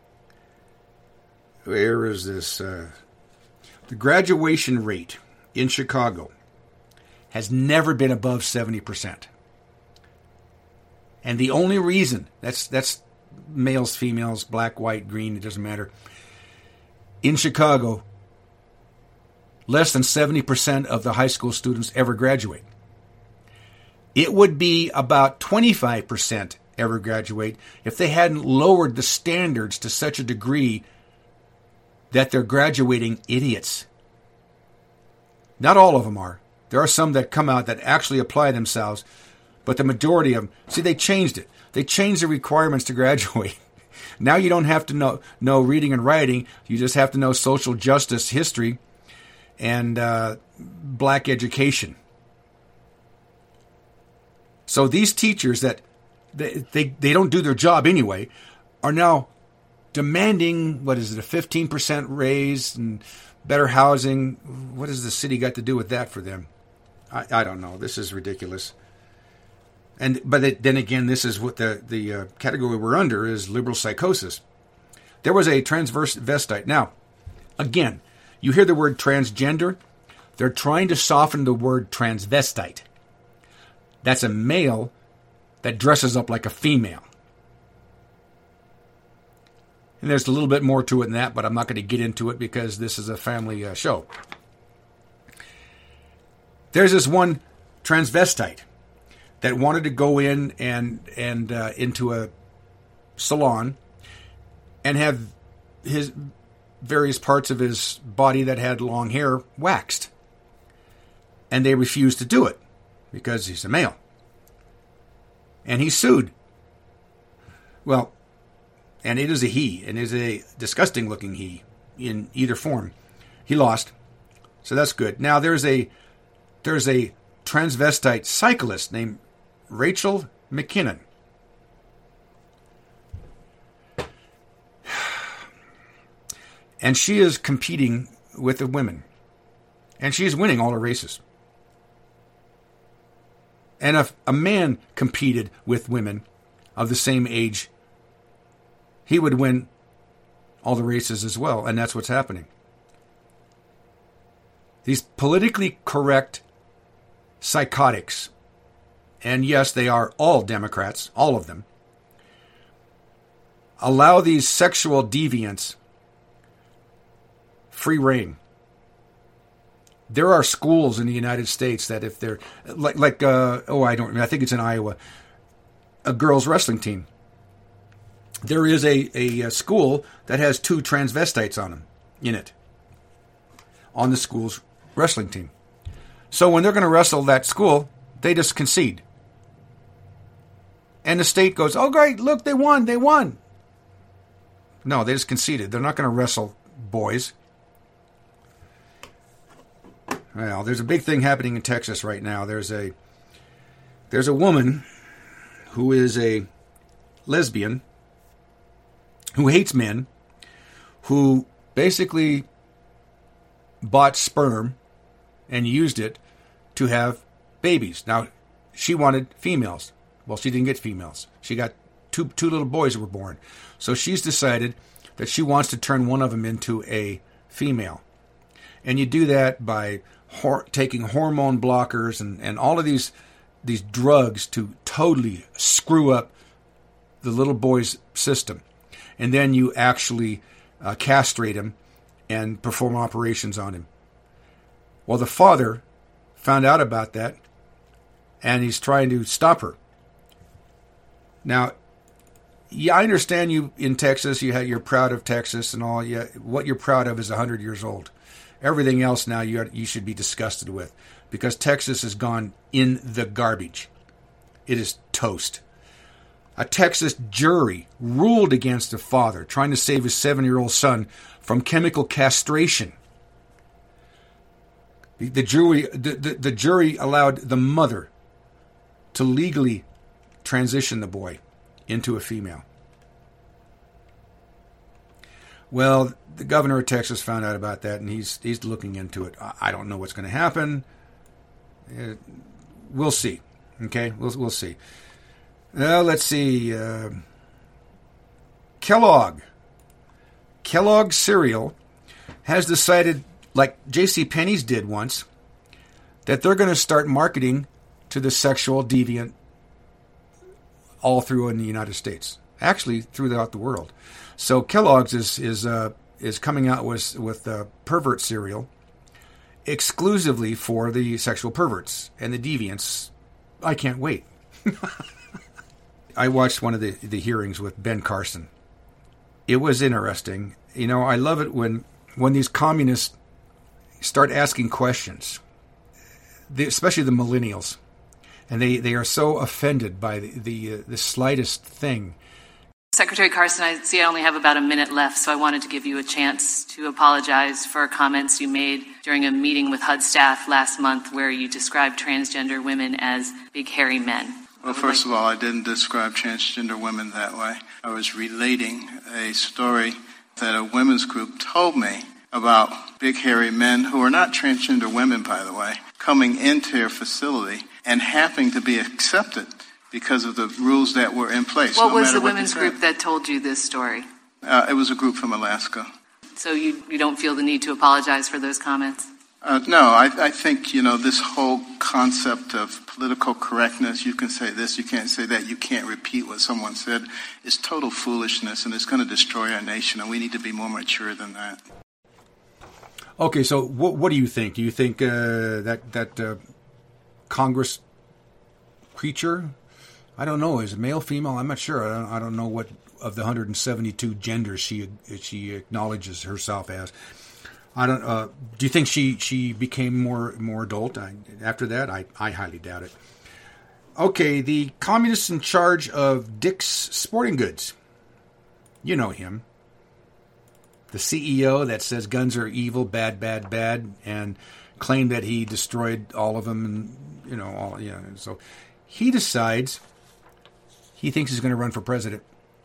Where is this? Uh, the graduation rate in Chicago has never been above seventy percent. And the only reason, that's that's males, females, black, white, green, it doesn't matter. In Chicago, less than seventy percent of the high school students ever graduate. It would be about twenty-five percent ever graduate if they hadn't lowered the standards to such a degree that they're graduating idiots. Not all of them are. There are some that come out that actually apply themselves, but the majority of them, see, they changed it. They changed the requirements to graduate. Now you don't have to know, know reading and writing. You just have to know social justice, history, and uh, black education. So these teachers that they, they, they don't do their job anyway are now demanding, what is it, a fifteen percent raise and better housing. What has the city got to do with that for them? I, I don't know. This is ridiculous. And but it, then again, this is what the the uh, category we're under is liberal psychosis. There was a transvestite. Now, again, you hear the word transgender. They're trying to soften the word transvestite. That's a male that dresses up like a female. And there's a little bit more to it than that, but I'm not going to get into it because this is a family uh, show. There's this one transvestite that wanted to go in and and uh, into a salon and have his various parts of his body that had long hair waxed. And they refused to do it because he's a male. And he sued. Well, and it is a he, and it is a disgusting looking he in either form. He lost. So that's good. Now there's a there's a transvestite cyclist named Rachel McKinnon. And she is competing with the women. And she's winning all her races. And if a man competed with women of the same age, he would win all the races as well. And that's what's happening. These politically correct psychotics, and yes, they are all Democrats, all of them, allow these sexual deviants free reign. There are schools in the United States that if they're, like, like uh, oh, I don't, I think it's in Iowa, a girls' wrestling team. There is a, a, a school that has two transvestites on them, in it, on the school's wrestling team. So when they're going to wrestle that school, they just concede. And the state goes, oh, great, look, they won, they won. No, they just conceded. They're not going to wrestle boys. Well, there's a big thing happening in Texas right now. There's a there's a woman who is a lesbian who hates men, who basically bought sperm and used it to have babies. Now, she wanted females. Well, she didn't get females. She got two two little boys that were born. So she's decided that she wants to turn one of them into a female. And you do that by hor- taking hormone blockers and, and all of these these drugs to totally screw up the little boy's system. And then you actually uh, castrate him and perform operations on him. Well, the father found out about that, and he's trying to stop her. Now, yeah, I understand you in Texas. You have, you're proud of Texas and all. Yeah, what you're proud of is one hundred years old. Everything else now you you should be disgusted with, because Texas has gone in the garbage. It is toast. A Texas jury ruled against a father trying to save his seven-year-old son from chemical castration. The, the jury the, the, the jury allowed the mother to legally transition the boy into a female. Well, the governor of Texas found out about that, and he's he's looking into it. I don't know what's going to happen. Uh, we'll see. Okay, we'll we'll see. Now, let's see. Uh, Kellogg. Kellogg cereal has decided, like JCPenney's did once, that they're going to start marketing to the sexual deviant all through in the United States, actually throughout the world. So Kellogg's is is uh, is coming out with with uh, pervert cereal exclusively for the sexual perverts and the deviants. I can't wait. I watched one of the, the hearings with Ben Carson. It was interesting. You know, I love it when when these communists start asking questions, the, especially the millennials. And they, they are so offended by the the, uh, the slightest thing. Secretary Carson, I see I only have about a minute left, so I wanted to give you a chance to apologize for comments you made during a meeting with H U D staff last month where you described transgender women as big, hairy men. Well, first like... of all, I didn't describe transgender women that way. I was relating a story that a women's group told me about big, hairy men who are not transgender women, by the way, coming into their facility and happening to be accepted because of the rules that were in place. What no was matter the what women's they group said. that told you this story? Uh, it was a group from Alaska. So you, you don't feel the need to apologize for those comments? Uh, no, I, I think, you know, this whole concept of political correctness, you can say this, you can't say that, you can't repeat what someone said, is total foolishness, and it's going to destroy our nation, and we need to be more mature than that. Okay, so what, what do you think? Do you think uh, that that uh, Congress preacher, I don't know, is it male, female? I'm not sure. I don't, I don't know what of the one hundred seventy-two genders she she acknowledges herself as. I don't. Uh, do you think she, she became more more adult I, after that? I, I highly doubt it. Okay, the communists in charge of Dick's Sporting Goods. You know him. The C E O that says guns are evil, bad, bad, bad, and claimed that he destroyed all of them, and you know all. Yeah, so he decides he thinks he's going to run for president.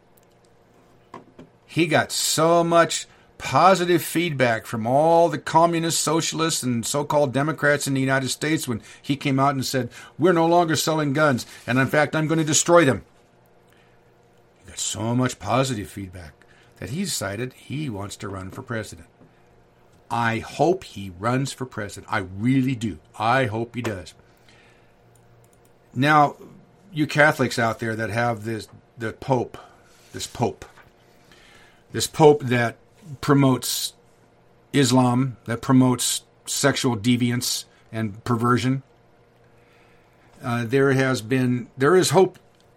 He got so much positive feedback from all the communists, socialists, and so-called Democrats in the United States when he came out and said, we're no longer selling guns, and in fact, I'm going to destroy them. He got so much positive feedback that he decided he wants to run for president. I hope he runs for president. I really do. I hope he does. Now, you Catholics out there that have this, the Pope, this Pope, this Pope that promotes Islam, that promotes sexual deviance and perversion. Uh, there has been, there is hope.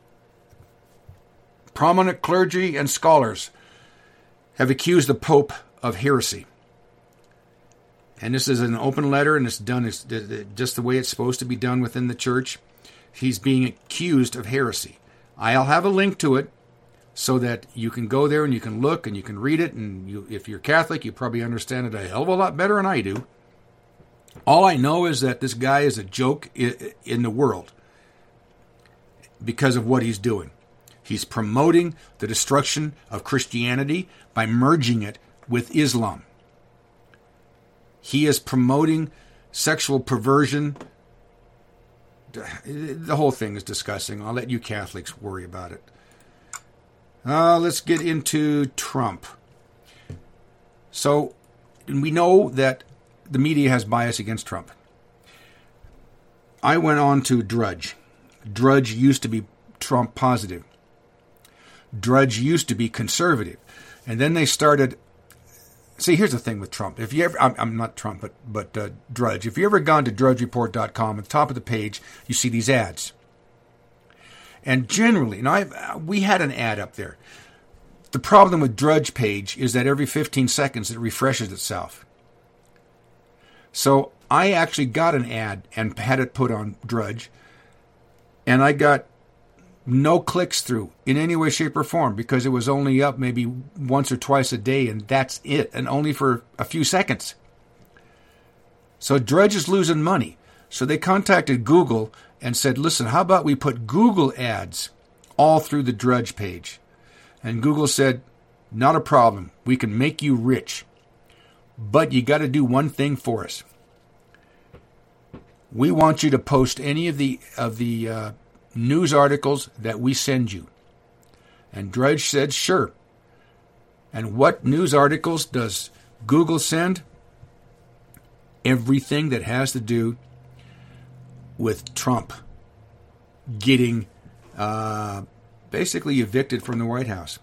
Prominent clergy and scholars have accused the Pope of heresy. And this is an open letter, and it's done just the way it's supposed to be done within the church. He's being accused of heresy. I'll have a link to it, so that you can go there and you can look and you can read it. And you, if you're Catholic, you probably understand it a hell of a lot better than I do. All I know is that this guy is a joke in the world because of what he's doing. He's promoting the destruction of Christianity by merging it with Islam. He is promoting sexual perversion. The whole thing is disgusting. I'll let you Catholics worry about it. Uh, let's get into Trump. So, we know that the media has bias against Trump. I went on to Drudge. Drudge used to be Trump positive. Drudge used to be conservative. And then they started... See, here's the thing with Trump. If you ever... I'm, I'm not Trump, but, but uh, Drudge. If you ever gone to drudge report dot com, at the top of the page, you see these ads. And generally, and I we had an ad up there. The problem with Drudge page is that every fifteen seconds it refreshes itself. So I actually got an ad and had it put on Drudge, and I got no clicks through in any way, shape, or form because it was only up maybe once or twice a day, and that's it, and only for a few seconds. So Drudge is losing money. So they contacted Google and said, listen, how about we put Google ads all through the Drudge page? And Google said, not a problem. We can make you rich. But you got to do one thing for us. We want you to post any of the of the uh, news articles that we send you. And Drudge said, sure. And what news articles does Google send? Everything that has to do with Trump getting uh, basically evicted from the White House.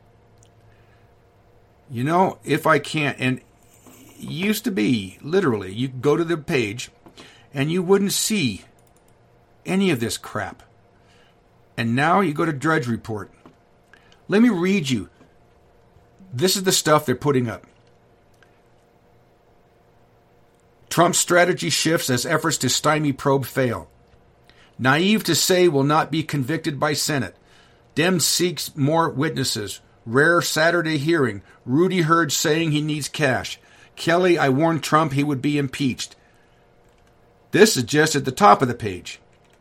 You know, if I can't, and it used to be, literally, you go to the page and you wouldn't see any of this crap. And now you go to Drudge Report. Let me read you. This is the stuff they're putting up. Trump's strategy shifts as efforts to stymie probe fail. Naive to say will not be convicted by Senate. Dem seeks more witnesses. Rare Saturday hearing. Rudy Herd saying he needs cash. Kelly, I warned Trump he would be impeached. This is just at the top of the page.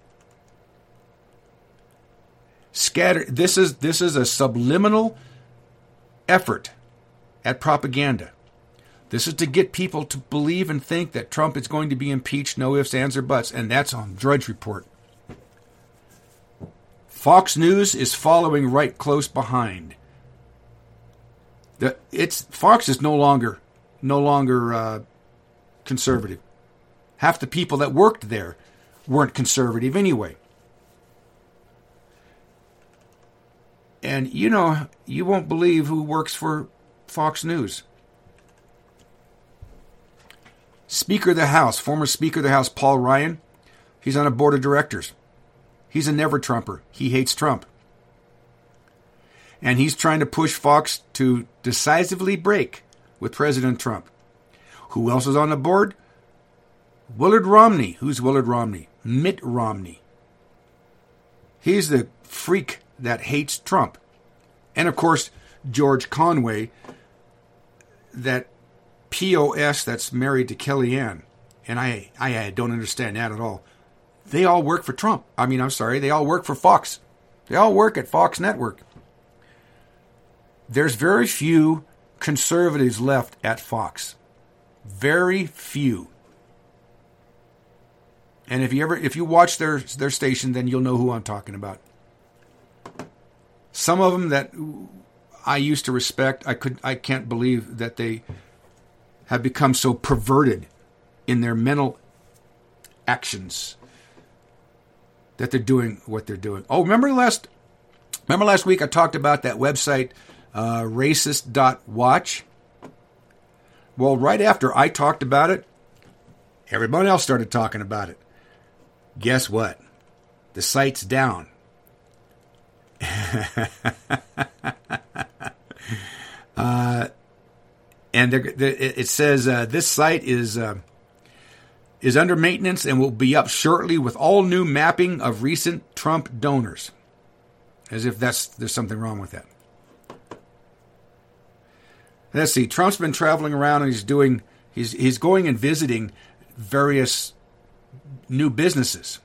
Scatter. This is this is a subliminal effort at propaganda. This is to get people to believe and think that Trump is going to be impeached, no ifs, ands, or buts, and that's on Drudge Report. Fox News is following right close behind. The, it's Fox is no longer no longer uh, conservative. Half the people that worked there weren't conservative anyway. And you know, you won't believe who works for Fox News. Speaker of the House, former Speaker of the House, Paul Ryan, he's on a board of directors. He's a never-Trumper. He hates Trump. And he's trying to push Fox to decisively break with President Trump. Who else is on the board? Willard Romney. Who's Willard Romney? Mitt Romney. He's the freak that hates Trump. And, of course, George Conway, that P O S that's married to Kellyanne. And I, I, I don't understand that at all. They all work for Trump. I mean, I'm sorry, they all work for Fox. They all work at Fox Network. There's very few conservatives left at Fox. Very few. And if you ever if you watch their their station, then you'll know who I'm talking about. Some of them that I used to respect, I could I can't believe that they have become so perverted in their mental actions that they're doing what they're doing. Oh, remember last remember last week I talked about that website uh, racist dot watch? Well, right after I talked about it, everyone else started talking about it. Guess what? The site's down. uh, and it says uh, this site is uh, is under maintenance and will be up shortly with all new mapping of recent Trump donors. As if that's there's something wrong with that. Let's see. Trump's been traveling around and he's doing he's he's going and visiting various new businesses,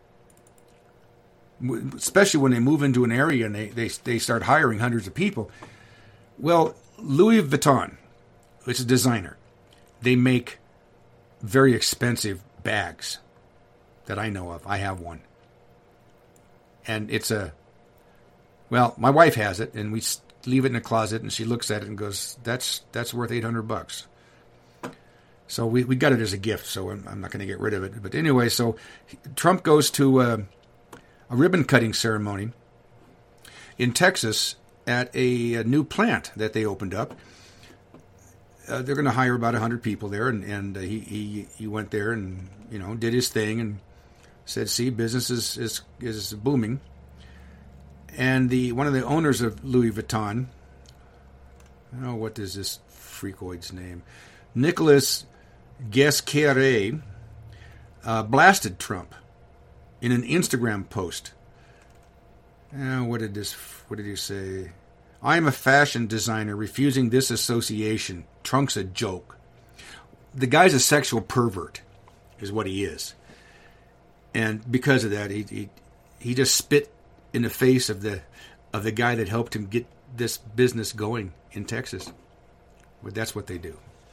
especially when they move into an area and they, they, they start hiring hundreds of people. Well, Louis Vuitton, which is a designer, they make very expensive bags that I know of. I have one. And it's a, well, my wife has it, and we leave it in the closet, and she looks at it and goes, that's that's worth eight hundred bucks. So we, we got it as a gift, so I'm, I'm not going to get rid of it. But anyway, so Trump goes to uh, a ribbon-cutting ceremony in Texas at a, a new plant that they opened up. Uh, they're going to hire about one hundred people there, and, and uh, he, he he went there and, you know, did his thing and said, see, business is, is, is booming. And the one of the owners of Louis Vuitton, I don't know, what is this freakoid's name? Nicholas Guesquere uh, blasted Trump in an Instagram post. Uh, what did this? What did he say? I am a fashion designer refusing this association. Trump's a joke. The guy's a sexual pervert, is what he is, and because of that, he he, he just spit in the face of the of the guy that helped him get this business going in Texas. But that's what they do.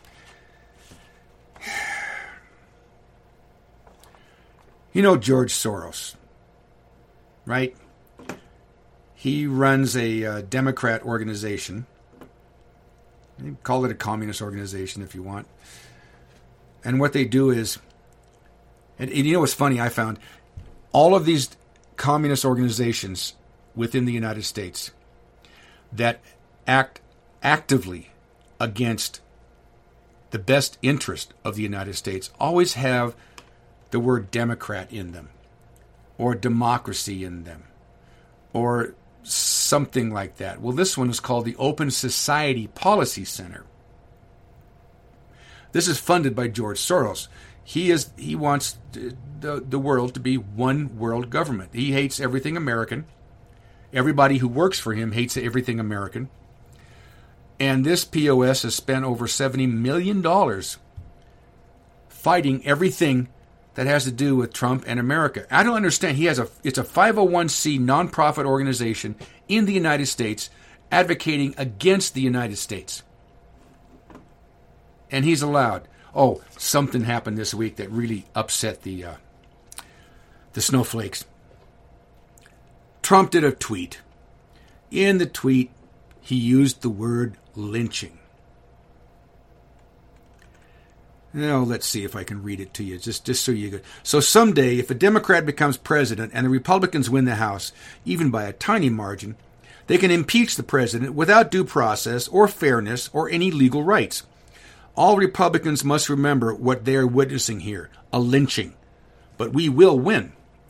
You know George Soros, right? He runs a uh, Democrat organization. You call it a communist organization if you want. And what they do is, and, and you know what's funny, I found all of these communist organizations within the United States that act actively against the best interest of the United States always have the word Democrat in them, or democracy in them, or something like that. Well, this one is called the Open Society Policy Center. This is funded by George Soros. He is he wants the, the world to be one world government. He hates everything American. Everybody who works for him hates everything American. And this P O S has spent over seventy million dollars fighting everything that has to do with Trump and America. I don't understand. He has a it's a five oh one c nonprofit organization in the United States advocating against the United States. And he's allowed. Oh, something happened this week that really upset the uh, the snowflakes. Trump did a tweet. In the tweet, he used the word lynching. Now, let's see if I can read it to you, just, just so you go. So someday, if a Democrat becomes president and the Republicans win the House, even by a tiny margin, they can impeach the president without due process or fairness or any legal rights. All Republicans must remember what they are witnessing here, a lynching. But we will win.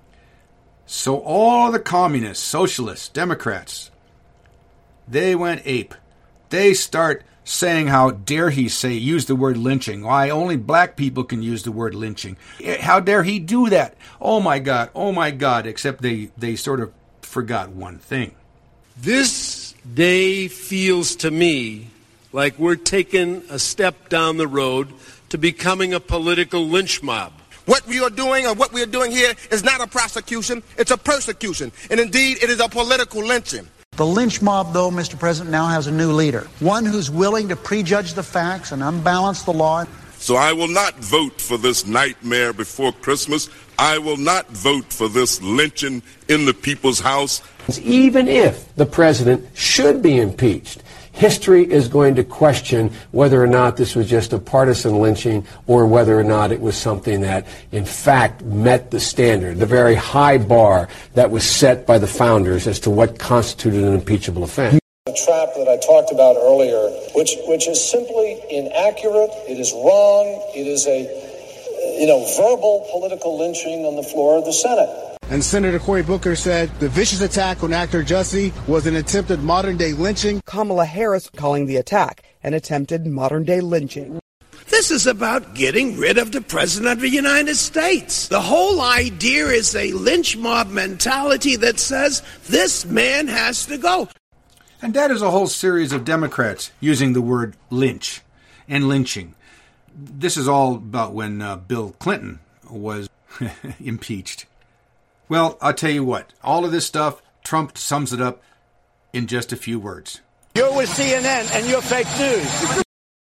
So all the communists, socialists, Democrats, they went ape. They start saying, how dare he say, use the word lynching. Why, only black people can use the word lynching. How dare he do that? Oh my God, oh my God, except they, they sort of forgot one thing. This day feels to me like we're taking a step down the road to becoming a political lynch mob. What we are doing or what we are doing here is not a prosecution, it's a persecution. And indeed, it is a political lynching. The lynch mob, though, Mister President, now has a new leader. One who's willing to prejudge the facts and unbalance the law. So I will not vote for this nightmare before Christmas. I will not vote for this lynching in the people's house. Even if the president should be impeached, history is going to question whether or not this was just a partisan lynching or whether or not it was something that, in fact, met the standard, the very high bar that was set by the founders as to what constituted an impeachable offense. The trap that I talked about earlier, which which is simply inaccurate, it is wrong, it is a, you know, verbal political lynching on the floor of the Senate. And Senator Cory Booker said the vicious attack on actor Jussie was an attempted modern-day lynching. Kamala Harris calling the attack an attempted modern-day lynching. This is about getting rid of the President of the United States. The whole idea is a lynch mob mentality that says this man has to go. And that is a whole series of Democrats using the word lynch and lynching. This is all about when uh, Bill Clinton was impeached. Well, I'll tell you what, all of this stuff, Trump sums it up in just a few words. You're with C N N and you're fake news.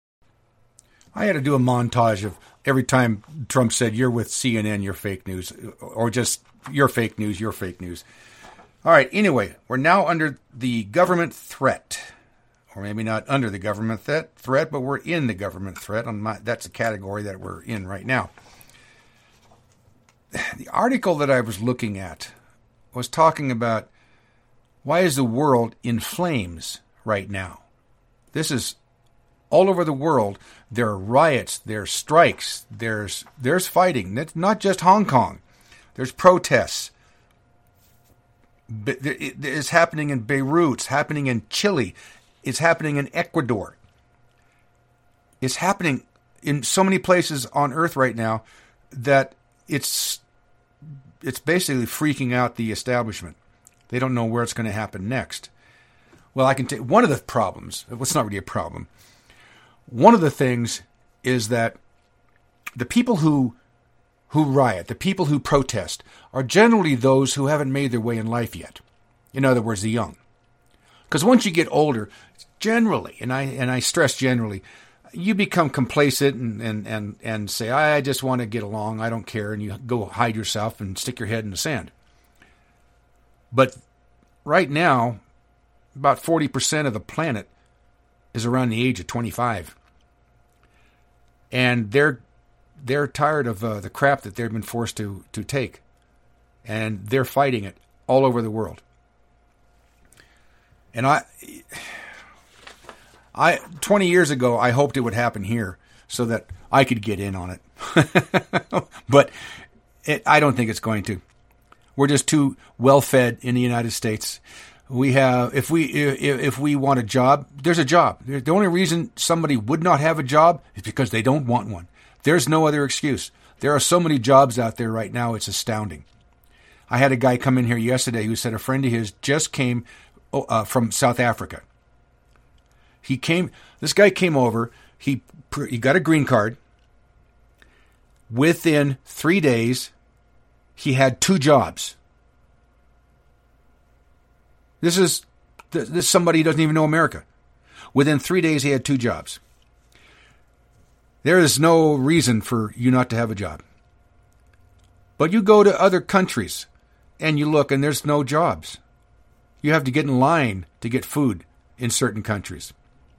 I had to do a montage of every time Trump said, you're with C N N, you're fake news, or just, you're fake news, you're fake news. All right, anyway, we're now under the government threat. Or maybe not under the government threat, threat, but we're in the government threat. On my, that's a category that we're in right now. The article that I was looking at was talking about why is the world in flames right now. This is all over the world. There are riots, there's strikes, there's there's fighting. That's not just Hong Kong. There's protests. It's happening in Beirut. It's happening in Chile. It's happening in Ecuador. It's happening in so many places on Earth right now that it's it's basically freaking out the establishment. They don't know where it's going to happen next. Well, I can tell one of the problems, well, it's not really a problem. One of the things is that the people who who riot, the people who protest, are generally those who haven't made their way in life yet. In other words, the young. Because once you get older, generally, and I and I stress generally, you become complacent and, and, and, and say, I just want to get along, I don't care, and you go hide yourself and stick your head in the sand. But right now, about forty percent of the planet is around the age of twenty-five. And they're they're tired of uh, the crap that they've been forced to, to take. And they're fighting it all over the world. And I, I twenty years ago, I hoped it would happen here so that I could get in on it. But it, I don't think it's going to. We're just too well-fed in the United States. We have, if we if, if we want a job, there's a job. The only reason somebody would not have a job is because they don't want one. There's no other excuse. There are so many jobs out there right now, it's astounding. I had a guy come in here yesterday who said a friend of his just came uh, from South Africa. He came, this guy came over, he he got a green card. Within three days, he had two jobs. This is, this is somebody who doesn't even know America. Within three days, he had two jobs. There is no reason for you not to have a job. But you go to other countries and you look and there's no jobs. You have to get in line to get food in certain countries.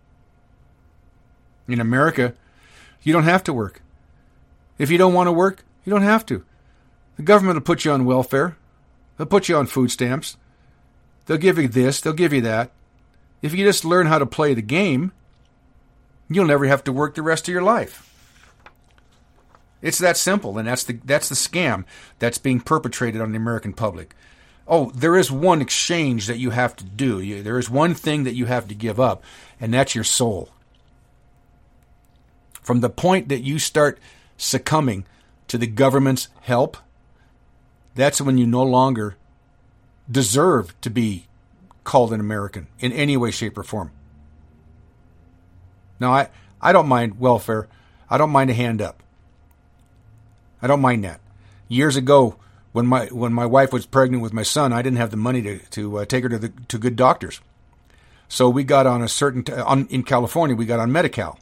In America, you don't have to work. If you don't want to work, you don't have to. The government will put you on welfare. They'll put you on food stamps. They'll give you this, they'll give you that. If you just learn how to play the game, you'll never have to work the rest of your life. It's that simple, and that's the that's the scam that's being perpetrated on the American public. Oh, there is one exchange that you have to do. You, there is one thing that you have to give up, and that's your soul. From the point that you start succumbing to the government's help, that's when you no longer deserve to be called an American in any way, shape, or form. Now, I, I don't mind welfare. I don't mind a hand up. I don't mind that. Years ago, when my when my wife was pregnant with my son, I didn't have the money to to uh, take her to the to good doctors. So we got on a certain t- on, in California, we got on Medi-Cal.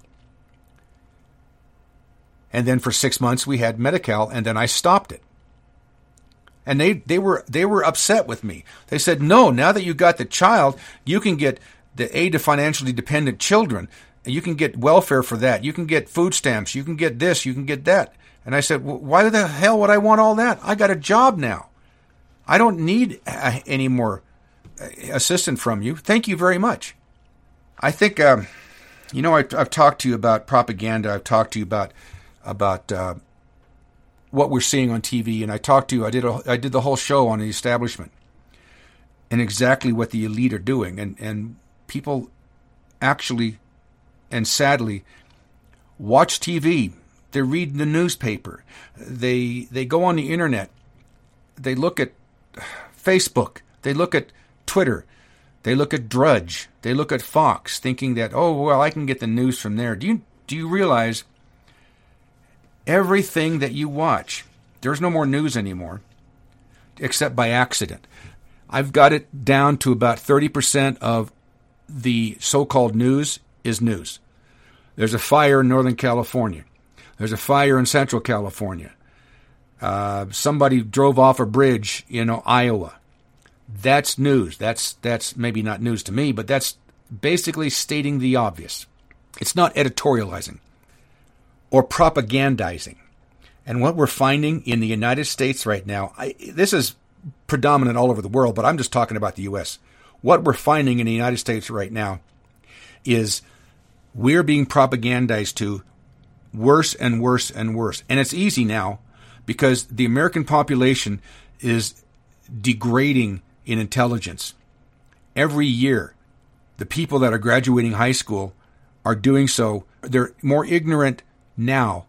And then for six months we had Medi-Cal, and then I stopped it. And they, they were they were upset with me. They said, no, now that you got the child, you can get the aid to financially dependent children. You can get welfare for that. You can get food stamps. You can get this. You can get that. And I said, well, why the hell would I want all that? I got a job now. I don't need uh, any more assistance from you. Thank you very much. I think, um, you know, I, I've talked to you about propaganda. I've talked to you about about uh, what we're seeing on T V, and I talked to you. I did a, I did the whole show on the establishment and exactly what the elite are doing, and and people actually and sadly watch T V. They read the newspaper. They they go on the internet. They look at Facebook. They look at Twitter. They look at Drudge. They look at Fox, thinking that, oh, well, I can get the news from there. Do you do you realize everything that you watch, there's no more news anymore, except by accident. I've got it down to about thirty percent of the so-called news is news. There's a fire in Northern California. There's a fire in Central California. Uh, somebody drove off a bridge in Iowa. That's news. That's that's maybe not news to me, but that's basically stating the obvious. It's not editorializing or propagandizing. And what we're finding in the United States right now, I, this is predominant all over the world, but I'm just talking about the U S. What we're finding in the United States right now is we're being propagandized to worse and worse and worse. And it's easy now because the American population is degrading in intelligence. Every year, the people that are graduating high school are doing so. They're more ignorant now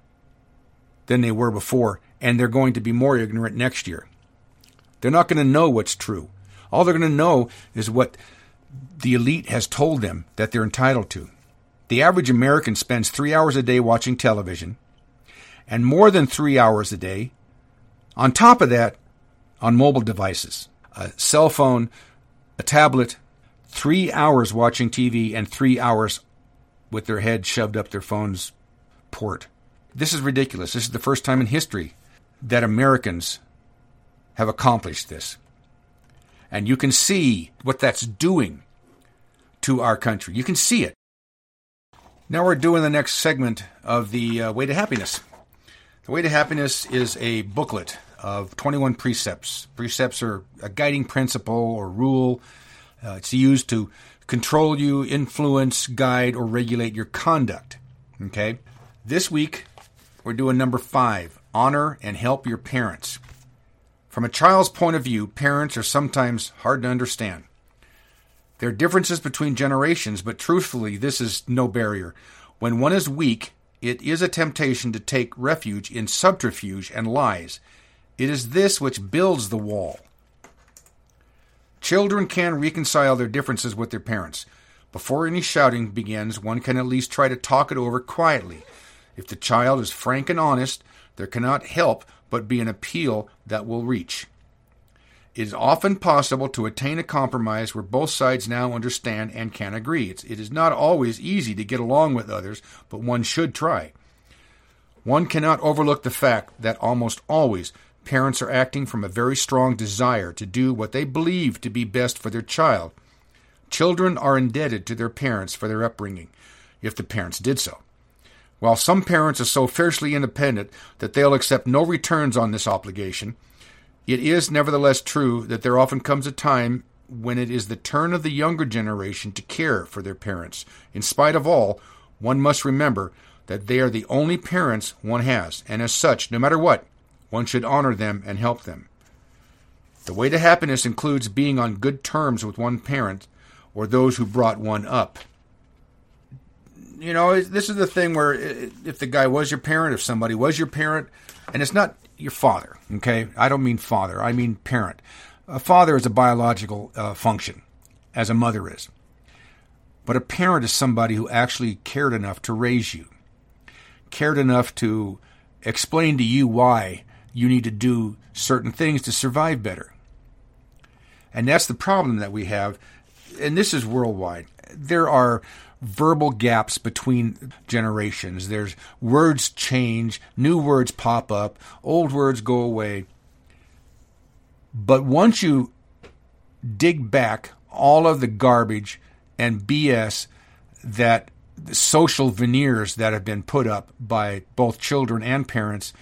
than they were before, and they're going to be more ignorant next year. They're not going to know what's true. All they're going to know is what the elite has told them that they're entitled to. The average American spends three hours a day watching television, and more than three hours a day, on top of that, on mobile devices, a cell phone, a tablet, three hours watching T V, and three hours with their head shoved up their phone's port. This is ridiculous. This is the first time in history that Americans have accomplished this. And you can see what that's doing to our country. You can see it. Now we're doing the next segment of the uh, Way to Happiness. The Way to Happiness is a booklet of twenty-one precepts. Precepts are a guiding principle or rule. Uh, it's used to control you, influence, guide, or regulate your conduct. Okay? This week, we're doing number five, honor and help your parents. From a child's point of view, parents are sometimes hard to understand. There are differences between generations, but truthfully, this is no barrier. When one is weak, it is a temptation to take refuge in subterfuge and lies. It is this which builds the wall. Children can reconcile their differences with their parents. Before any shouting begins, one can at least try to talk it over quietly. If the child is frank and honest, there cannot help but be an appeal that will reach. It is often possible to attain a compromise where both sides now understand and can agree. It's, it is not always easy to get along with others, but one should try. One cannot overlook the fact that almost always Parents are acting from a very strong desire to do what they believe to be best for their child. Children are indebted to their parents for their upbringing, if the parents did so. While some parents are so fiercely independent that they'll accept no returns on this obligation, it is nevertheless true that there often comes a time when it is the turn of the younger generation to care for their parents. In spite of all, one must remember that they are the only parents one has, and as such, no matter what, one should honor them and help them. The way to happiness includes being on good terms with one parent or those who brought one up. You know, this is the thing where if the guy was your parent, if somebody was your parent, and it's not your father, okay? I don't mean father, I mean parent. A father is a biological uh, function, as a mother is. But a parent is somebody who actually cared enough to raise you, cared enough to explain to you why you need to do certain things to survive better. And that's the problem that we have, and this is worldwide. There are verbal gaps between generations. There's words change, new words pop up, old words go away. But once you dig back all of the garbage and B S that the social veneers that have been put up by both children and parents,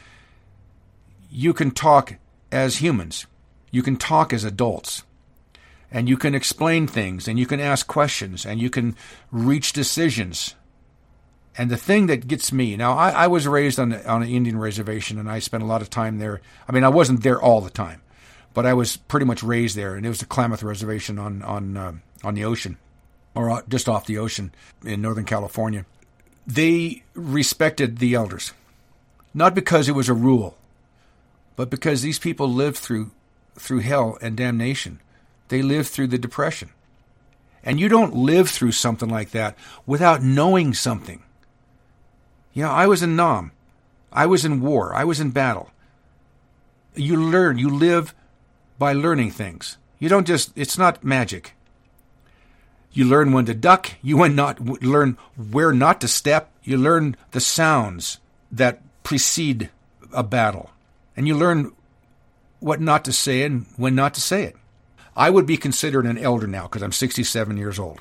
you can talk as humans. You can talk as adults. And you can explain things, and you can ask questions, and you can reach decisions. And the thing that gets me, now I, I was raised on, the, on an Indian reservation, and I spent a lot of time there. I mean, I wasn't there all the time, but I was pretty much raised there, and it was the Klamath Reservation on on uh, on the ocean, or just off the ocean in Northern California. They respected the elders, not because it was a rule, but because these people lived through through hell and damnation. They lived through the Depression. And you don't live through something like that without knowing something. You know, I was in Nam. I was in war. I was in battle. You learn. You live by learning things. You don't just, it's not magic. You learn when to duck. You not, learn where not to step. You learn the sounds that precede a battle. And you learn what not to say and when not to say it. I would be considered an elder now because I'm sixty-seven years old.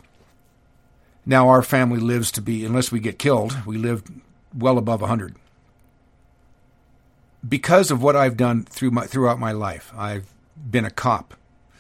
Now our family lives to be, unless we get killed, we live well above one hundred. Because of what I've done through my, throughout my life, I've been a cop.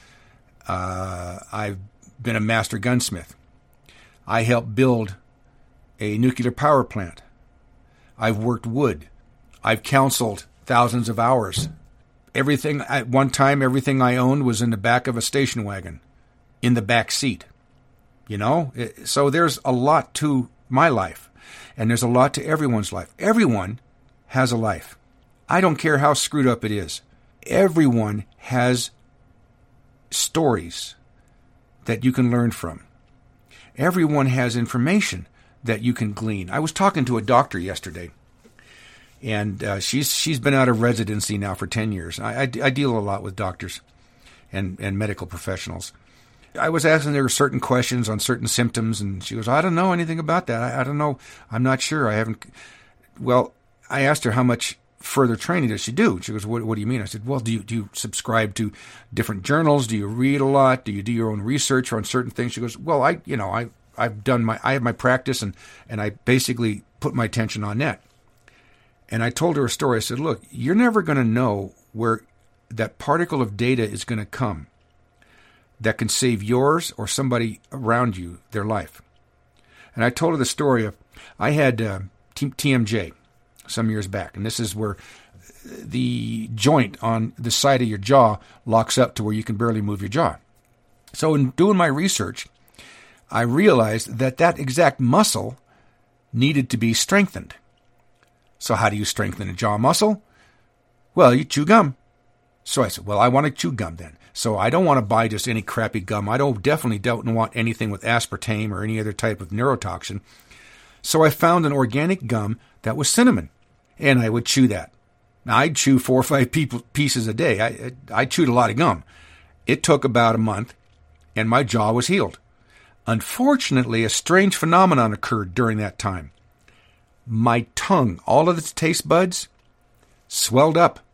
Uh, I've been a master gunsmith. I helped build a nuclear power plant. I've worked wood. I've counseled thousands of hours. Everything, at one time, everything I owned was in the back of a station wagon, in the back seat. You know? So there's a lot to my life, and there's a lot to everyone's life. Everyone has a life. I don't care how screwed up it is. Everyone has stories that you can learn from. Everyone has information that you can glean. I was talking to a doctor yesterday. And uh, she's she's been out of residency now for ten years. I, I, I deal a lot with doctors and, and medical professionals. I was asking her certain questions on certain symptoms, and she goes, I don't know anything about that. I, I don't know. I'm not sure. I haven't. Well, I asked her how much further training does she do? She goes, what, what do you mean? I said, well, do you, do you subscribe to different journals? Do you read a lot? Do you do your own research on certain things? She goes, well, I you know, I, I've done my, I have my practice, and, and I basically put my attention on that. And I told her a story. I said, look, you're never going to know where that particle of data is going to come that can save yours or somebody around you their life. And I told her the story of, I had uh, T M J some years back, and this is where the joint on the side of your jaw locks up to where you can barely move your jaw. So in doing my research, I realized that that exact muscle needed to be strengthened. So how do you strengthen a jaw muscle? Well, you chew gum. So I said, well, I want to chew gum then. So I don't want to buy just any crappy gum. I don't definitely don't want anything with aspartame or any other type of neurotoxin. So I found an organic gum that was cinnamon, and I would chew that. Now, I'd chew four or five pieces a day. I, I chewed a lot of gum. It took about a month, and my jaw was healed. Unfortunately, a strange phenomenon occurred during that time. My tongue, all of its taste buds, swelled up,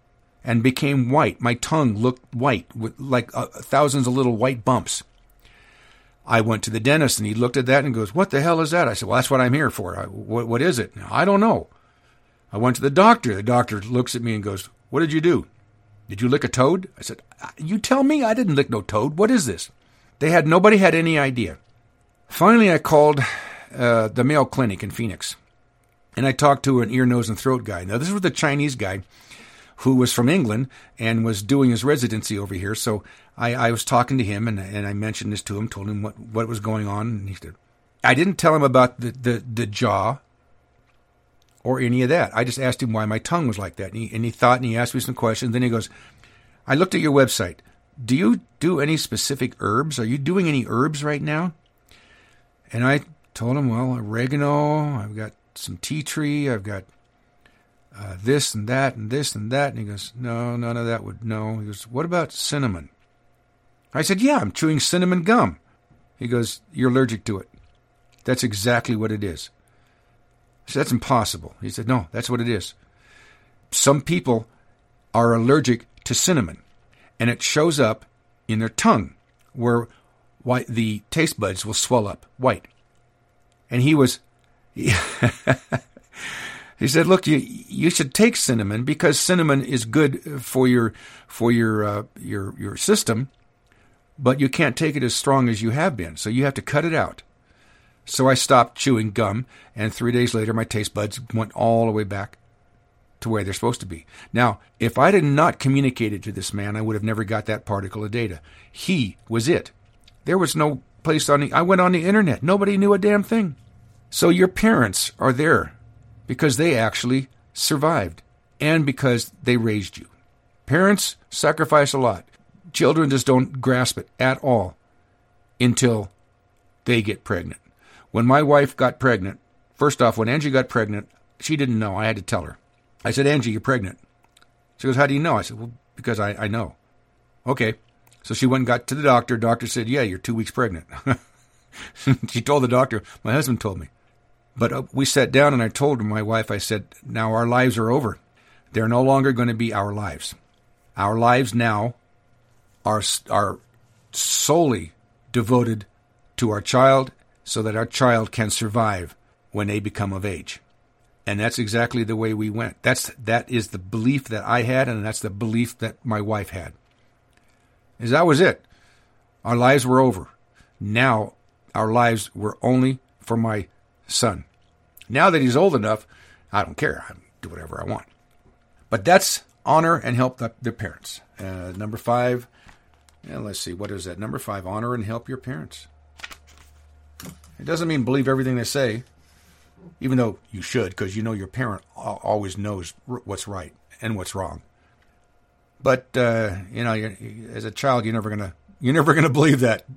and became white. My tongue looked white, with like uh, thousands of little white bumps. I went to the dentist, and he looked at that and goes, "What the hell is that?" I said, "Well, that's what I'm here for. I, what, what is it?" "I don't know." I went to the doctor. The doctor looks at me and goes, "What did you do? Did you lick a toad?" I said, "You tell me? I didn't lick no toad. What is this?" They had, nobody had any idea. Finally, I called uh, the Mayo Clinic in Phoenix, and I talked to an ear, nose, and throat guy. Now, this was the Chinese guy who was from England and was doing his residency over here. So I, I was talking to him, and, and I mentioned this to him, told him what, what was going on. And he said, I didn't tell him about the, the, the jaw or any of that. I just asked him why my tongue was like that. And he, and he thought, and he asked me some questions. Then he goes, "I looked at your website. Do you do any specific herbs? Are you doing any herbs right now?" And I told him, well, oregano, I've got some tea tree, I've got uh, this and that and this and that. And he goes, "No, none of that would, no." He goes, "What about cinnamon?" I said, "Yeah, I'm chewing cinnamon gum." He goes, "You're allergic to it." That's exactly what it is. I said, "That's impossible." He said, "No, that's what it is. Some people are allergic to cinnamon, and it shows up in their tongue where white, the taste buds will swell up white." And he was, he said, "Look, you you should take cinnamon because cinnamon is good for your for your uh, your your system, but you can't take it as strong as you have been, so you have to cut it out." So I stopped chewing gum, and three days later, my taste buds went all the way back to where they're supposed to be. Now, if I had not communicated to this man, I would have never got that particle of data. He was it. There was no place on the... I went on the internet. Nobody knew a damn thing. So your parents are there because they actually survived and because they raised you. Parents sacrifice a lot. Children just don't grasp it at all until they get pregnant. When my wife got pregnant, first off, when Angie got pregnant, she didn't know. I had to tell her. I said, "Angie, you're pregnant." She goes, "How do you know?" I said, "Well, because I, I know." Okay. So she went and got to the doctor. Doctor said, "Yeah, you're two weeks pregnant." She told the doctor, "My husband told me." But uh, we sat down and I told my wife, I said, "Now our lives are over. They're no longer going to be our lives. Our lives now are, are solely devoted to our child so that our child can survive when they become of age." And that's exactly the way we went. That's that is the belief that I had, and that's the belief that my wife had. Is that was it. Our lives were over. Now our lives were only for my son. Now that he's old enough, I don't care. I do whatever I want. But that's honor and help the, their parents. Uh, number five, yeah, let's see, what is that? Number five, honor and help your parents. It doesn't mean believe everything they say, even though you should, because you know your parent always knows what's right and what's wrong. But uh, you know, you're, as a child, you're never gonna you're never gonna believe that.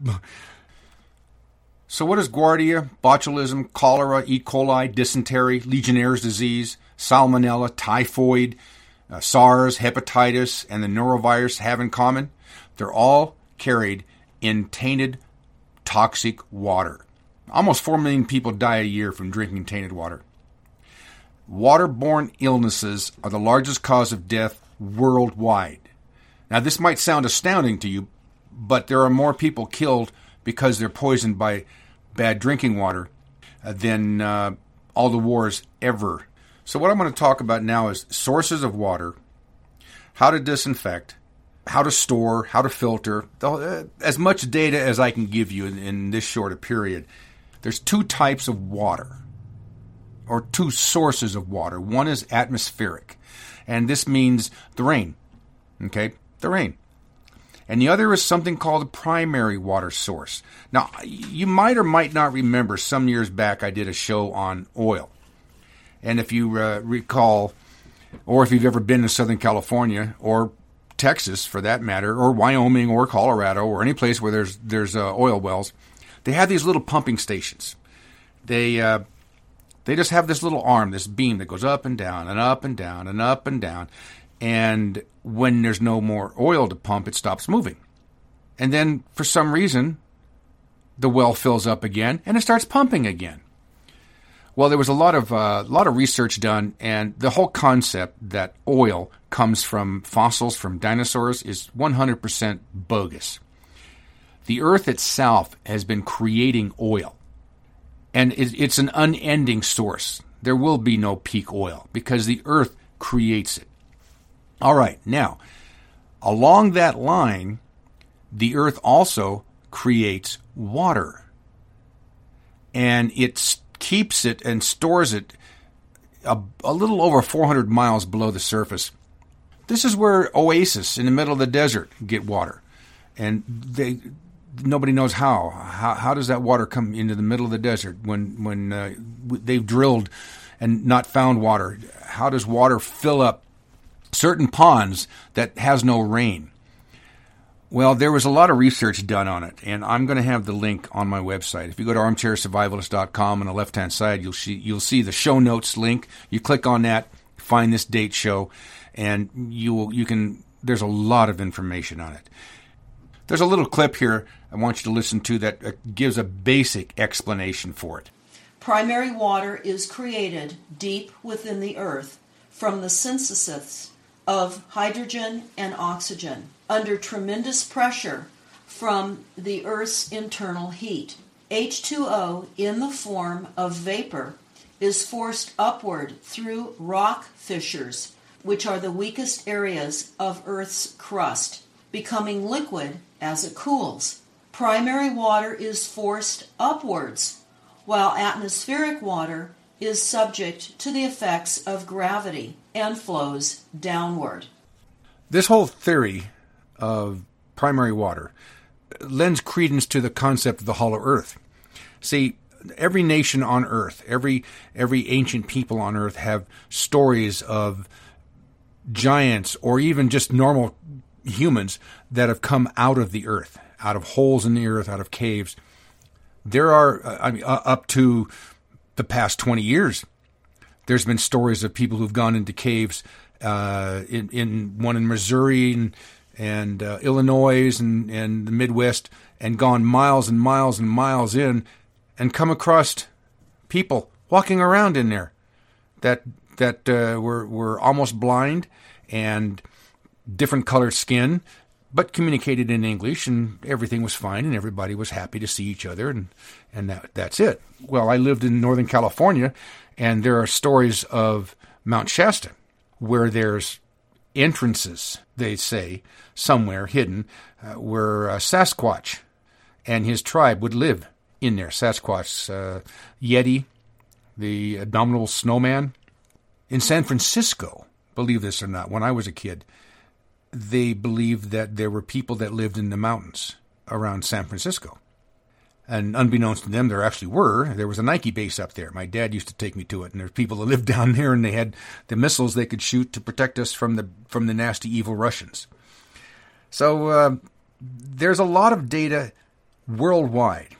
So, what is Giardia, botulism, cholera, E. coli, dysentery, Legionnaire's disease, salmonella, typhoid, uh, SARS, hepatitis, and the norovirus have in common? They're all carried in tainted, toxic water. Almost four million people die a year from drinking tainted water. Waterborne illnesses are the largest cause of death worldwide. Now, this might sound astounding to you, but there are more people killed because they're poisoned by bad drinking water uh, than uh, all the wars ever. So what I'm going to talk about now is sources of water, how to disinfect, how to store, how to filter, the, uh, as much data as I can give you in, in this short a period. There's two types of water, or two sources of water. One is atmospheric, and this means the rain, okay, the rain. And the other is something called a primary water source. Now, you might or might not remember some years back I did a show on oil. And if you uh, recall, or if you've ever been to Southern California, or Texas for that matter, or Wyoming, or Colorado, or any place where there's there's uh, oil wells, they have these little pumping stations. They uh, they just have this little arm, this beam that goes up and down and up and down and up and down. And when there's no more oil to pump, it stops moving. And then, for some reason, the well fills up again, and it starts pumping again. Well, there was a lot of uh, lot of research done, and the whole concept that oil comes from fossils, from dinosaurs, is one hundred percent bogus. The Earth itself has been creating oil, and it, it's an unending source. There will be no peak oil because the Earth creates it. All right, now, along that line, the Earth also creates water, and it keeps it and stores it a, a little over four hundred miles below the surface. This is where oases in the middle of the desert get water, and they nobody knows how. How, how does that water come into the middle of the desert when when uh, they've drilled and not found water? How does water fill up certain ponds that has no rain? Well, there was a lot of research done on it, and I'm going to have the link on my website. If you go to armchair survivalist dot com on the left-hand side, you'll see you'll see the show notes link. You click on that, find this date show, and you will, you can. There's a lot of information on it. There's a little clip here I want you to listen to that gives a basic explanation for it. Primary water is created deep within the earth from the synthesis of hydrogen and oxygen under tremendous pressure from the Earth's internal heat. H two O in the form of vapor is forced upward through rock fissures, which are the weakest areas of Earth's crust, becoming liquid as it cools. Primary water is forced upwards, while atmospheric water is subject to the effects of gravity and flows downward. This whole theory of primary water lends credence to the concept of the hollow earth. See, every nation on earth, every every ancient people on earth have stories of giants or even just normal humans that have come out of the earth, out of holes in the earth, out of caves. There are, uh, I mean, uh, up to the past twenty years, there's been stories of people who've gone into caves, uh, in, in one in Missouri and, and uh, Illinois and, and the Midwest, and gone miles and miles and miles in and come across people walking around in there that that uh, were, were almost blind and different colored skin, but communicated in English, and everything was fine, and everybody was happy to see each other, and, and that that's it. Well, I lived in Northern California, and there are stories of Mount Shasta where there's entrances, they say, somewhere hidden, uh, where uh, Sasquatch and his tribe would live in there. Sasquatch, uh, Yeti, the abominable snowman. In San Francisco, believe this or not, when I was a kid, they believed that there were people that lived in the mountains around San Francisco. And unbeknownst to them, there actually were. There was a Nike base up there. My dad used to take me to it, and there's people that lived down there, and they had the missiles they could shoot to protect us from the from the nasty, evil Russians. So uh, there's a lot of data worldwide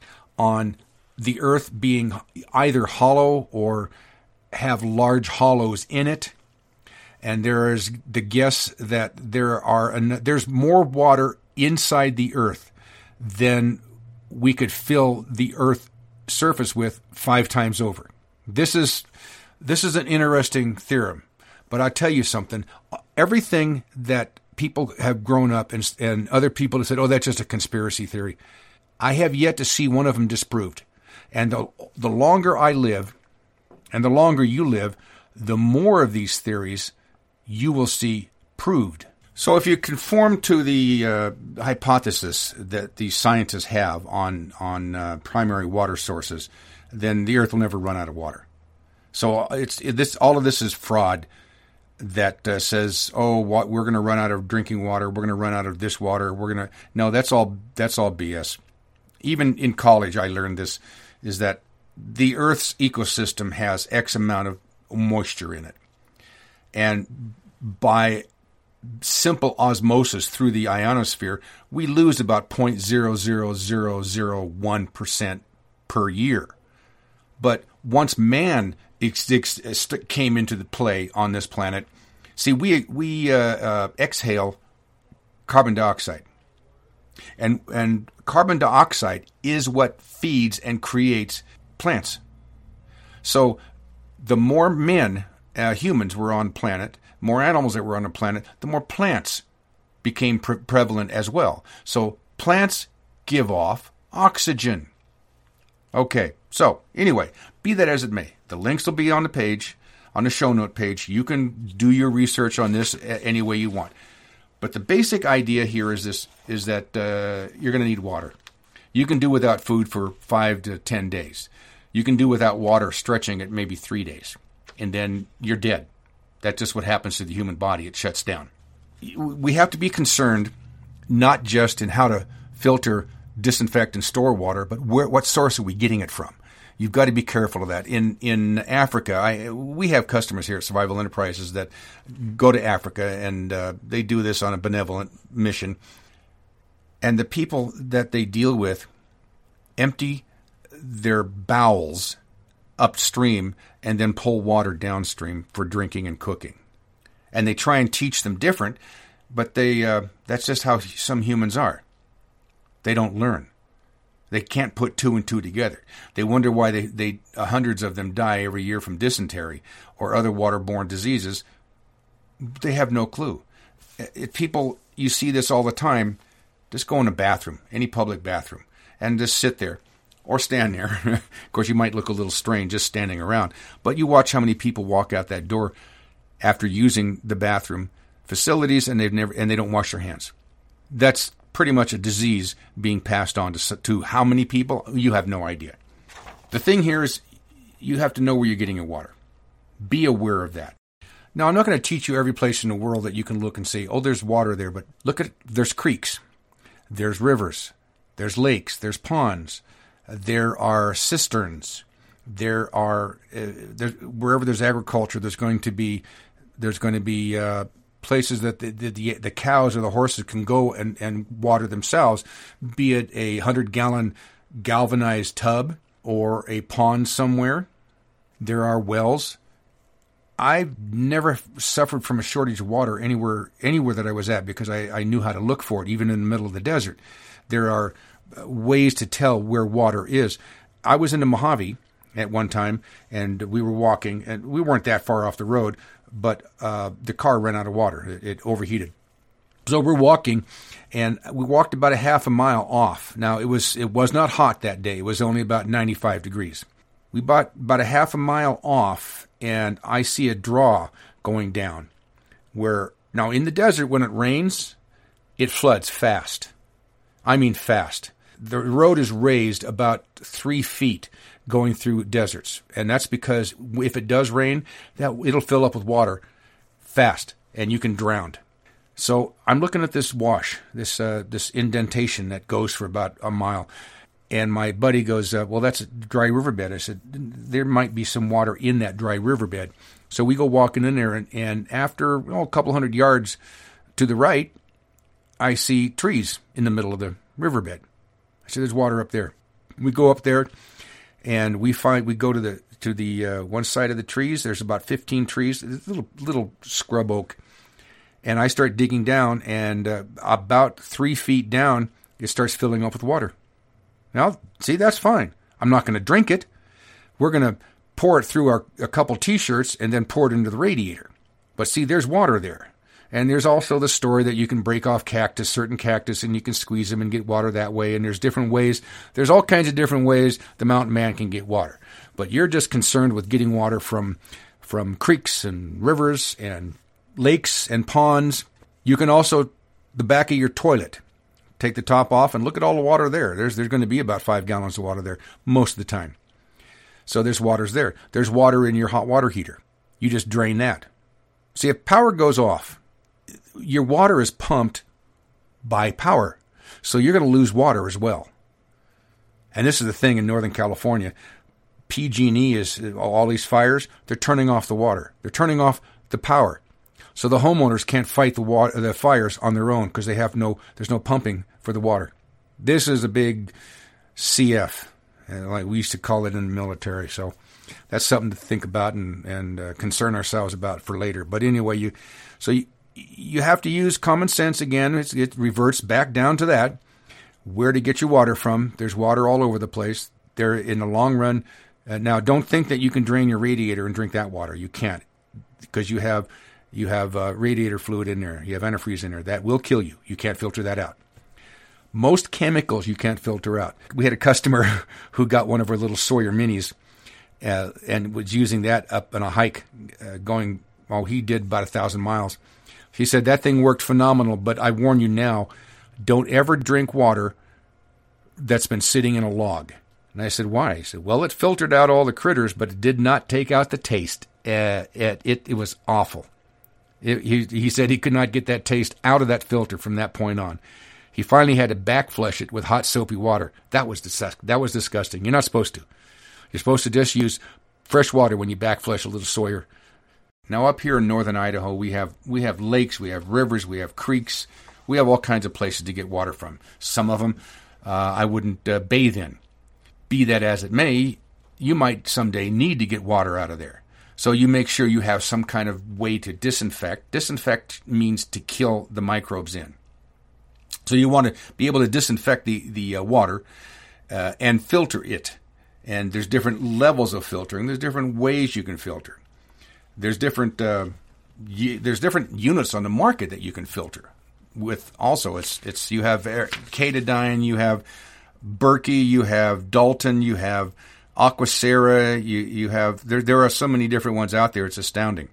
on the Earth being either hollow or have large hollows in it. And there is the guess that there are there's more water inside the Earth than we could fill the Earth surface with five times over. This is this is an interesting theorem, but I'll tell you something. Everything that people have grown up and, and other people have said, "Oh, that's just a conspiracy theory," I have yet to see one of them disproved. And the, the longer I live, and the longer you live, the more of these theories you will see proved. So if you conform to the uh, hypothesis that these scientists have on on uh, primary water sources, then the Earth will never run out of water. So it's it, this all of this is fraud that uh, says, oh, what, we're going to run out of drinking water, we're going to run out of this water, we're going to no, that's all that's all B S. Even in college, I learned this, is that the Earth's ecosystem has X amount of moisture in it. And by simple osmosis through the ionosphere, we lose about zero point zero zero zero zero one percent per year. But once man ex- ex- came into the play on this planet, see, we we uh, uh, exhale carbon dioxide. And and carbon dioxide is what feeds and creates plants. So the more men, uh, humans were on the planet, more animals that were on the planet, the more plants became pre- prevalent as well. So plants give off oxygen. Okay, so anyway, be that as it may, the links will be on the page, on the show note page. You can do your research on this any way you want. But the basic idea here is this: is that uh, you're going to need water. You can do without food for five to ten days. You can do without water, stretching it maybe three days, and then you're dead. That's just what happens to the human body. It shuts down. We have to be concerned not just in how to filter, disinfect, and store water, but where, what source are we getting it from? You've got to be careful of that. In in Africa, I, we have customers here at Survival Enterprises that go to Africa, and uh, they do this on a benevolent mission. And the people that they deal with empty their bowels upstream and then pull water downstream for drinking and cooking. And they try and teach them different, but they uh, that's just how some humans are. They don't learn. They can't put two and two together. They wonder why they, they uh, hundreds of them die every year from dysentery or other waterborne diseases. They have no clue. If people, you see this all the time, just go in a bathroom, any public bathroom, and just sit there or stand there. Of course, you might look a little strange just standing around, but you watch how many people walk out that door after using the bathroom facilities and they've never and they don't wash their hands. That's pretty much a disease being passed on to, to how many people? You have no idea. The thing here is you have to know where you're getting your water. Be aware of that. Now, I'm not going to teach you every place in the world that you can look and say, oh, there's water there, but look at, there's creeks, there's rivers, there's lakes, there's ponds, there are cisterns, there are, uh, there, wherever there's agriculture, there's going to be, there's going to be, uh, places that the, the the cows or the horses can go and, and water themselves, be it a hundred-gallon galvanized tub or a pond somewhere. There are wells. I've never suffered from a shortage of water anywhere anywhere that I was at because I, I knew how to look for it, even in the middle of the desert. There are ways to tell where water is. I was in the Mojave at one time, and we were walking, and we weren't that far off the road, but uh, the car ran out of water. It, it overheated. So we're walking, and we walked about a half a mile off. Now, it was it was not hot that day. It was only about ninety-five degrees. We bought about a half a mile off, and I see a draw going down. Where now, in the desert, when it rains, it floods fast. I mean fast. The road is raised about three feet going through deserts. And that's because if it does rain, that it'll fill up with water fast, and you can drown. So I'm looking at this wash, this uh, this indentation that goes for about a mile. And my buddy goes, uh, well, that's a dry riverbed. I said, there might be some water in that dry riverbed. So we go walking in there, and, and after oh, a couple hundred yards to the right, I see trees in the middle of the riverbed. I said, there's water up there. We go up there, and we find we go to the to the uh, one side of the trees. There's about fifteen trees, little little scrub oak, and I start digging down, and uh, about three feet down, it starts filling up with water. Now, see, that's fine. I'm not going to drink it. We're going to pour it through our a couple T-shirts and then pour it into the radiator. But see, there's water there. And there's also the story that you can break off cactus, certain cactus, and you can squeeze them and get water that way. And there's different ways. There's all kinds of different ways the mountain man can get water. But you're just concerned with getting water from from creeks and rivers and lakes and ponds. You can also, the back of your toilet, take the top off and look at all the water there. There's there's going to be about five gallons of water there most of the time. So there's water's there. There's water in your hot water heater. You just drain that. See, if power goes off, your water is pumped by power. So you're going to lose water as well. And this is the thing in Northern California. P G and E is, all these fires, they're turning off the water. They're turning off the power. So the homeowners can't fight the water, the fires on their own because they have no, there's no pumping for the water. This is a big C F, like we used to call it in the military. So that's something to think about and, and uh, concern ourselves about for later. But anyway, you, so you, you have to use common sense again. It's, it reverts back down to that. Where to get your water from. There's water all over the place. There, in the long run, Uh, now, don't think that you can drain your radiator and drink that water. You can't, because you have you have uh, radiator fluid in there. You have antifreeze in there. That will kill you. You can't filter that out. Most chemicals you can't filter out. We had a customer who got one of our little Sawyer Minis uh, and was using that up on a hike, uh, going, oh, he did about a thousand miles. He said, that thing worked phenomenal, but I warn you now, don't ever drink water that's been sitting in a log. And I said, why? He said, well, it filtered out all the critters, but it did not take out the taste. Uh, it, it, it was awful. It, he, he said he could not get that taste out of that filter from that point on. He finally had to backflush it with hot soapy water. That was disgust- that was disgusting. You're not supposed to. You're supposed to just use fresh water when you backflush a little Sawyer. Now up here in northern Idaho, we have we have lakes, we have rivers, we have creeks, we have all kinds of places to get water from. Some of them uh, I wouldn't uh, bathe in. Be that as it may, you might someday need to get water out of there. So you make sure you have some kind of way to disinfect. Disinfect means to kill the microbes in. So you want to be able to disinfect the, the uh, water uh, and filter it. And there's different levels of filtering. There's different ways you can filter. There's different uh, y- there's different units on the market that you can filter with. Also, it's it's you have Katadyn, you have Berkey, you have Dalton, you have Aquacera, you you have there there are so many different ones out there. It's astounding.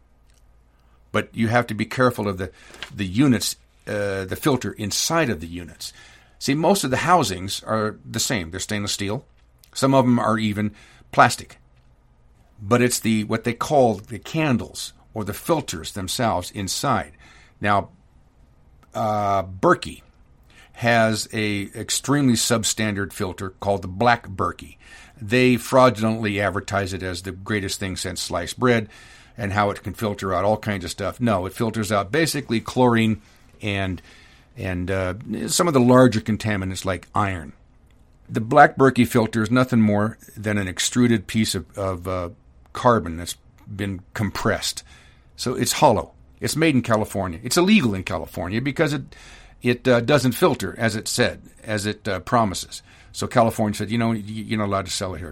But you have to be careful of the the units. Uh, the filter inside of the units. See, most of the housings are the same. They're stainless steel. Some of them are even plastic. But it's the what they call the candles or the filters themselves inside. Now, uh, Berkey has a extremely substandard filter called the Black Berkey. They fraudulently advertise it as the greatest thing since sliced bread and how it can filter out all kinds of stuff. No, it filters out basically chlorine and and uh, some of the larger contaminants like iron. The Black Berkey filter is nothing more than an extruded piece of, of uh, carbon that's been compressed. So it's hollow. It's made in California. It's illegal in California because it it uh, doesn't filter as it said, as it uh, promises. So California said, you know, you're not allowed to sell it here.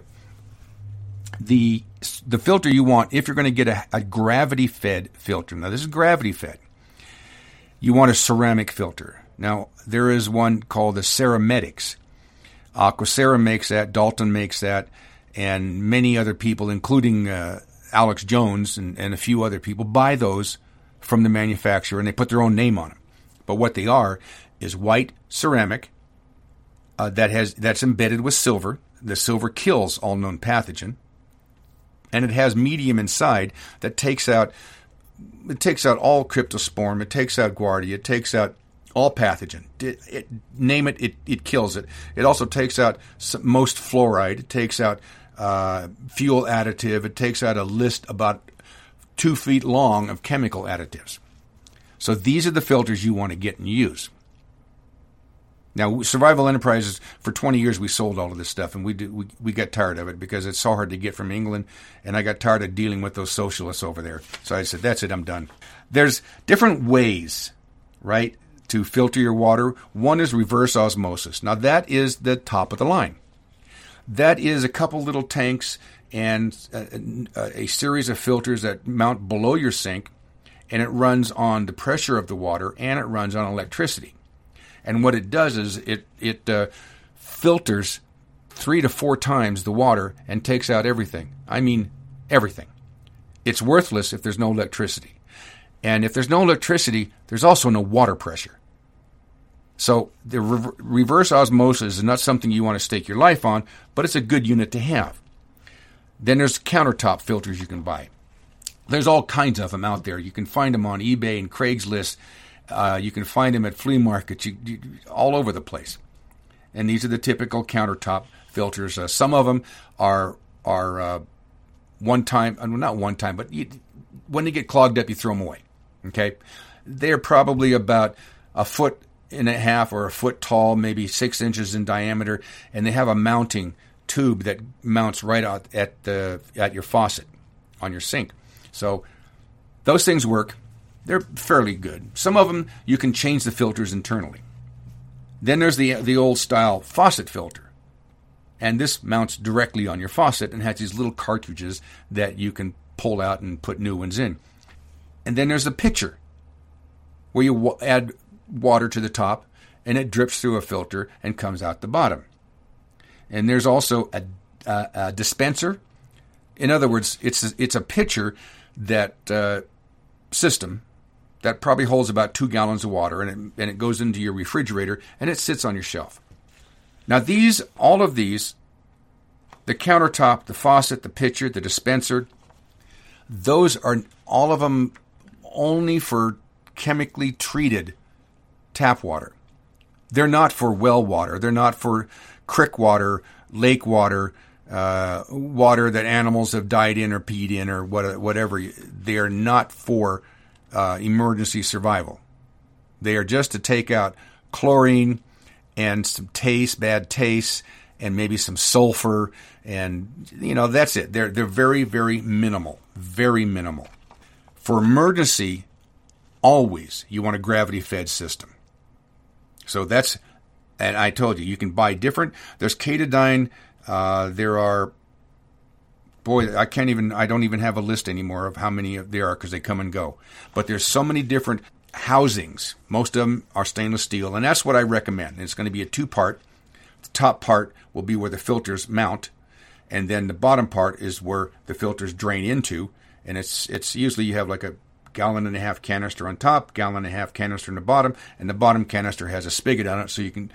The the filter you want, if you're going to get a, a gravity-fed filter, now this is gravity-fed, you want a ceramic filter. Now, there is one called the Cerametics. Aquacera makes that, Dalton makes that, and many other people, including uh, Alex Jones and, and a few other people, buy those from the manufacturer, and they put their own name on them. But what they are is white ceramic uh, that has that's embedded with silver. The silver kills all known pathogen, and it has medium inside that takes out It takes out all cryptosporum. It takes out Guardia. It takes out all pathogen. It, it, name it, it, it kills it. It also takes out some, most fluoride. It takes out uh, fuel additive. It takes out a list about two feet long of chemical additives. So these are the filters you want to get and use. Now, Survival Enterprises, for twenty years we sold all of this stuff, and we, do, we we got tired of it because it's so hard to get from England, and I got tired of dealing with those socialists over there. So I said, that's it, I'm done. There's different ways, right, to filter your water. One is reverse osmosis. Now, that is the top of the line. That is a couple little tanks and a, a series of filters that mount below your sink, and it runs on the pressure of the water, and it runs on electricity. And what it does is it it uh, filters three to four times the water and takes out everything. I mean, everything. It's worthless if there's no electricity. And if there's no electricity, there's also no water pressure. So the re- reverse osmosis is not something you want to stake your life on, but it's a good unit to have. Then there's countertop filters you can buy. There's all kinds of them out there. You can find them on eBay and Craigslist. Uh, you can find them at flea markets, you, you, all over the place. And these are the typical countertop filters. Uh, some of them are are uh, one time, uh, not one time, but you, when they get clogged up, you throw them away. Okay, they're probably about a foot and a half or a foot tall, maybe six inches in diameter, and they have a mounting tube that mounts right out at the at your faucet on your sink. So those things work. They're fairly good. Some of them, you can change the filters internally. Then there's the the old style faucet filter. And this mounts directly on your faucet and has these little cartridges that you can pull out and put new ones in. And then there's a pitcher where you w- add water to the top and it drips through a filter and comes out the bottom. And there's also a, a, a dispenser. In other words, it's a, it's a pitcher that uh, system that probably holds about two gallons of water, and it, and it goes into your refrigerator and it sits on your shelf. Now these, all of these, the countertop, the faucet, the pitcher, the dispenser, those are all of them only for chemically treated tap water. They're not for well water. They're not for creek water, lake water, uh, water that animals have died in or peed in or what, whatever. They are not for uh, emergency survival. They are just to take out chlorine and some taste, bad taste, and maybe some sulfur, and, you know, that's it. They're, they're very, very minimal, very minimal. For emergency, always, you want a gravity-fed system. So that's, and I told you, you can buy different. There's Katadyn. Uh, there are, boy, I can't even, I don't even have a list anymore of how many there are because they come and go. But there's so many different housings. Most of them are stainless steel, and that's what I recommend. It's going to be a two-part. The top part will be where the filters mount, and then the bottom part is where the filters drain into, and it's it's usually you have like a gallon and a half canister on top, gallon and a half canister in the bottom, and the bottom canister has a spigot on it so you can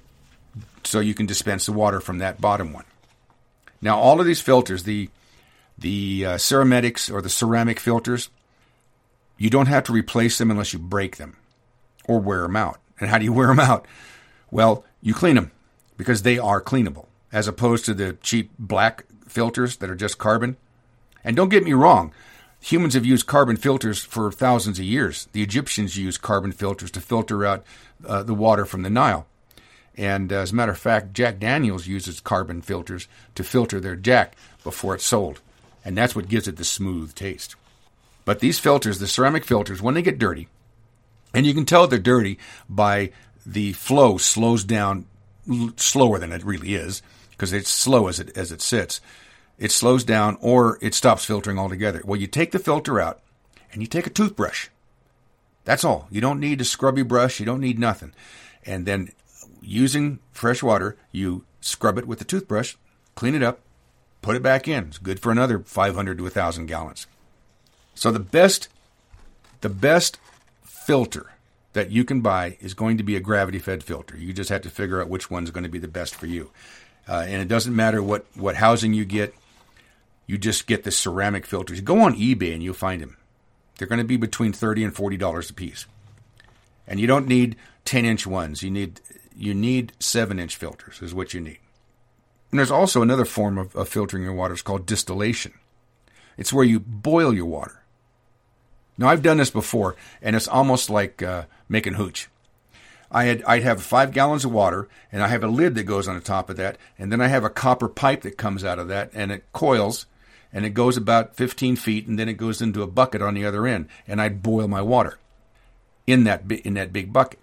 so you can dispense the water from that bottom one. Now all of these filters, the the uh, ceramics or the ceramic filters, you don't have to replace them unless you break them or wear them out. And how do you wear them out? Well, you clean them because they are cleanable, as opposed to the cheap black filters that are just carbon. And don't get me wrong, humans have used carbon filters for thousands of years. The Egyptians used carbon filters to filter out uh, the water from the Nile. And uh, as a matter of fact, Jack Daniels uses carbon filters to filter their Jack before it's sold. And that's what gives it the smooth taste. But these filters, the ceramic filters, when they get dirty, and you can tell they're dirty by the flow slows down l- slower than it really is, because it's slow as it as it sits. It slows down or it stops filtering altogether. Well, you take the filter out and you take a toothbrush. That's all. You don't need a scrubby brush. You don't need nothing. And then using fresh water, you scrub it with the toothbrush, clean it up, put it back in. It's good for another five hundred to one thousand gallons. So the best, the best filter that you can buy is going to be a gravity-fed filter. You just have to figure out which one's going to be the best for you. Uh, and it doesn't matter what, what housing you get. You just get the ceramic filters. Go on eBay and you'll find them. They're going to be between thirty dollars and forty dollars a piece. And you don't need ten-inch ones. You need you need seven-inch filters is what you need. And there's also another form of, of filtering your water. It's called distillation. It's where you boil your water. Now, I've done this before, and it's almost like uh, making hooch. I had, I'd have five gallons of water, and I have a lid that goes on the top of that, and then I have a copper pipe that comes out of that, and it coils, and it goes about fifteen feet, and then it goes into a bucket on the other end, and I'd boil my water in that in that big bucket.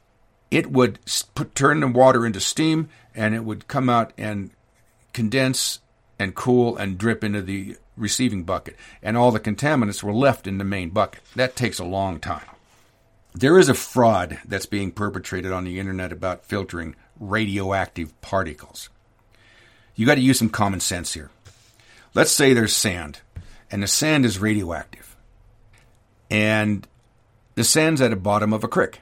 It would put, turn the water into steam, and it would come out and condense and cool and drip into the receiving bucket, and all the contaminants were left in the main bucket. That takes a long time. There is a fraud that's being perpetrated on the internet about filtering radioactive particles. You got to use some common sense here. Let's say there's sand, and the sand is radioactive, and the sand's at the bottom of a creek.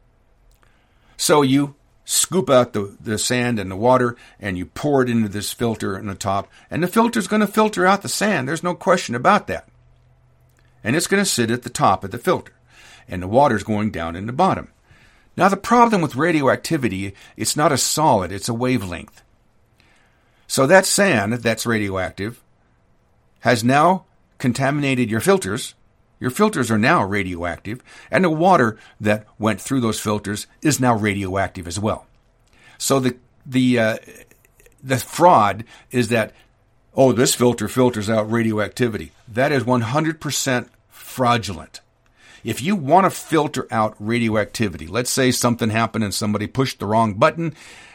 So you scoop out the, the sand and the water, and you pour it into this filter in the top, and the filter's going to filter out the sand. There's no question about that. And it's going to sit at the top of the filter, and the water's going down in the bottom. Now, the problem with radioactivity, it's not a solid, it's a wavelength. So that sand that's radioactive has now contaminated your filters. Your filters are now radioactive, and the water that went through those filters is now radioactive as well. So the the uh, the fraud is that, oh, this filter filters out radioactivity. That is one hundred percent fraudulent. If you want to filter out radioactivity, let's say something happened and somebody pushed the wrong button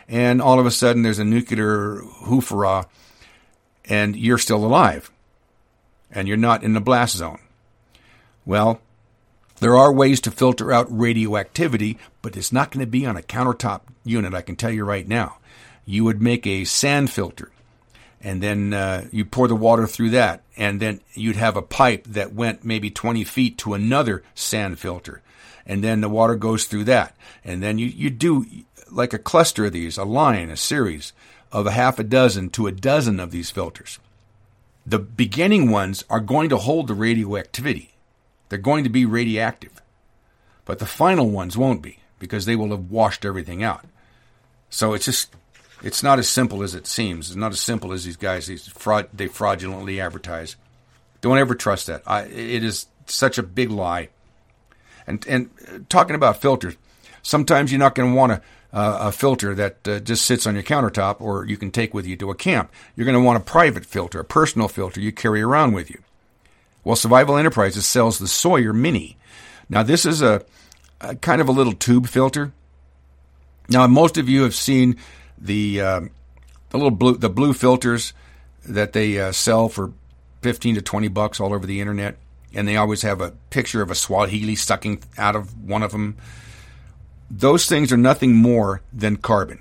and all of a sudden there's a nuclear hoofah, and you're still alive, and you're not in the blast zone. Well, there are ways to filter out radioactivity, but it's not going to be on a countertop unit, I can tell you right now. You would make a sand filter, and then uh, you pour the water through that, and then you'd have a pipe that went maybe twenty feet to another sand filter, and then the water goes through that. And then you, you do like a cluster of these, a line, a series of a half a dozen to a dozen of these filters. The beginning ones are going to hold the radioactivity. They're going to be radioactive. But the final ones won't be, because they will have washed everything out. So it's just, it's not as simple as it seems. It's not as simple as these guys, these fraud, they fraudulently advertise. Don't ever trust that. I, it is such a big lie. And and talking about filters, sometimes you're not going to want a, uh, a filter that uh, just sits on your countertop or you can take with you to a camp. You're going to want a private filter, a personal filter you carry around with you. Well, Survival Enterprises sells the Sawyer Mini. Now, this is a, a kind of a little tube filter. Now, most of you have seen the uh, the little blue the blue filters that they uh, sell for fifteen to twenty bucks all over the internet, and they always have a picture of a Swahili sucking out of one of them. Those things are nothing more than carbon.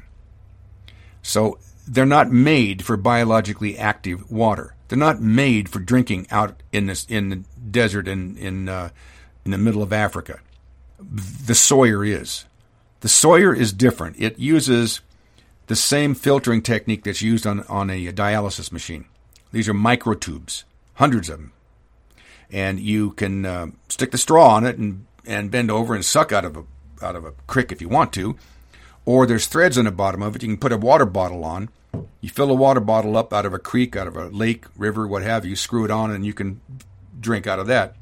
So they're not made for biologically active water. They're not made for drinking out in this in the desert in in uh, in the middle of Africa. The Sawyer is. The Sawyer is different. It uses the same filtering technique that's used on on a dialysis machine. These are microtubes, hundreds of them, and you can uh, stick the straw on it and and bend over and suck out of a out of a crick if you want to, or there's threads on the bottom of it. You can put a water bottle on. You fill a water bottle up out of a creek, out of a lake, river, what have you, screw it on, and you can drink out of that.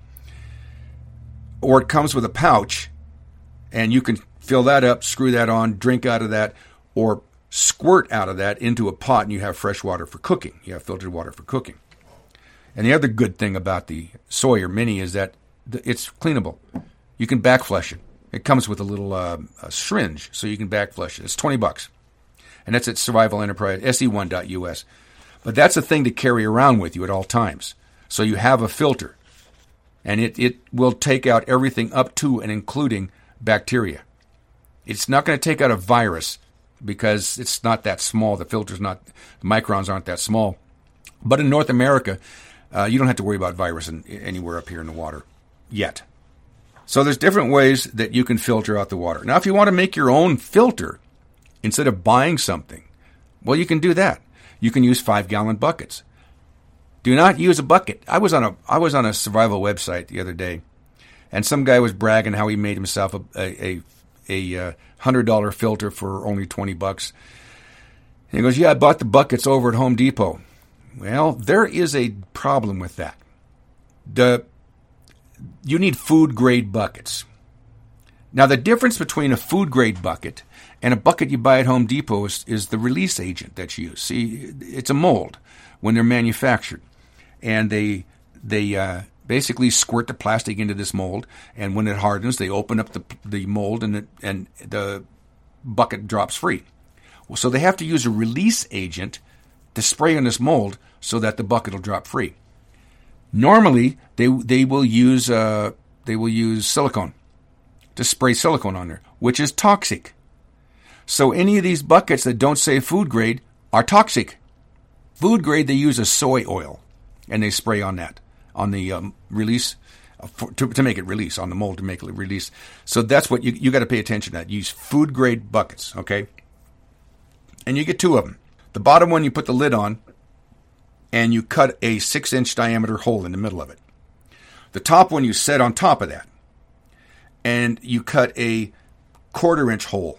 Or it comes with a pouch, and you can fill that up, screw that on, drink out of that, or squirt out of that into a pot, and you have fresh water for cooking. You have filtered water for cooking. And the other good thing about the Sawyer Mini is that it's cleanable. You can backflush it. It comes with a little uh, a syringe, so you can backflush it. It's twenty bucks. And that's at Survival Enterprise, S E one dot U S. But that's a thing to carry around with you at all times. So you have a filter, and it, it will take out everything up to and including bacteria. It's not going to take out a virus because it's not that small. The filter's not, the microns aren't that small. But in North America, uh, you don't have to worry about virus in, anywhere up here in the water yet. So there's different ways that you can filter out the water. Now, if you want to make your own filter, instead of buying something, well, you can do that. You can use five-gallon buckets. Do not use a bucket. I was on a I was on a survival website the other day, and some guy was bragging how he made himself a a a, a hundred dollar filter for only twenty bucks. And he goes, "Yeah, I bought the buckets over at Home Depot." Well, there is a problem with that. The you need food grade buckets. Now, the difference between a food grade bucket and a bucket you buy at Home Depot is, is the release agent that's used. See, it's a mold when they're manufactured. And they they uh, basically squirt the plastic into this mold, and when it hardens, they open up the the mold, and it, and the bucket drops free. Well, so they have to use a release agent to spray on this mold so that the bucket will drop free. Normally, they they will use uh, they will use silicone to spray silicone on there, which is toxic. So any of these buckets that don't say food grade are toxic. Food grade, they use a soy oil, and they spray on that, on the um, release, uh, for, to, to make it release, on the mold to make it release. So that's what you you got to pay attention to that. Use food grade buckets, okay? And you get two of them. The bottom one, you put the lid on, and you cut a six-inch diameter hole in the middle of it. The top one you set on top of that, and you cut a quarter-inch hole,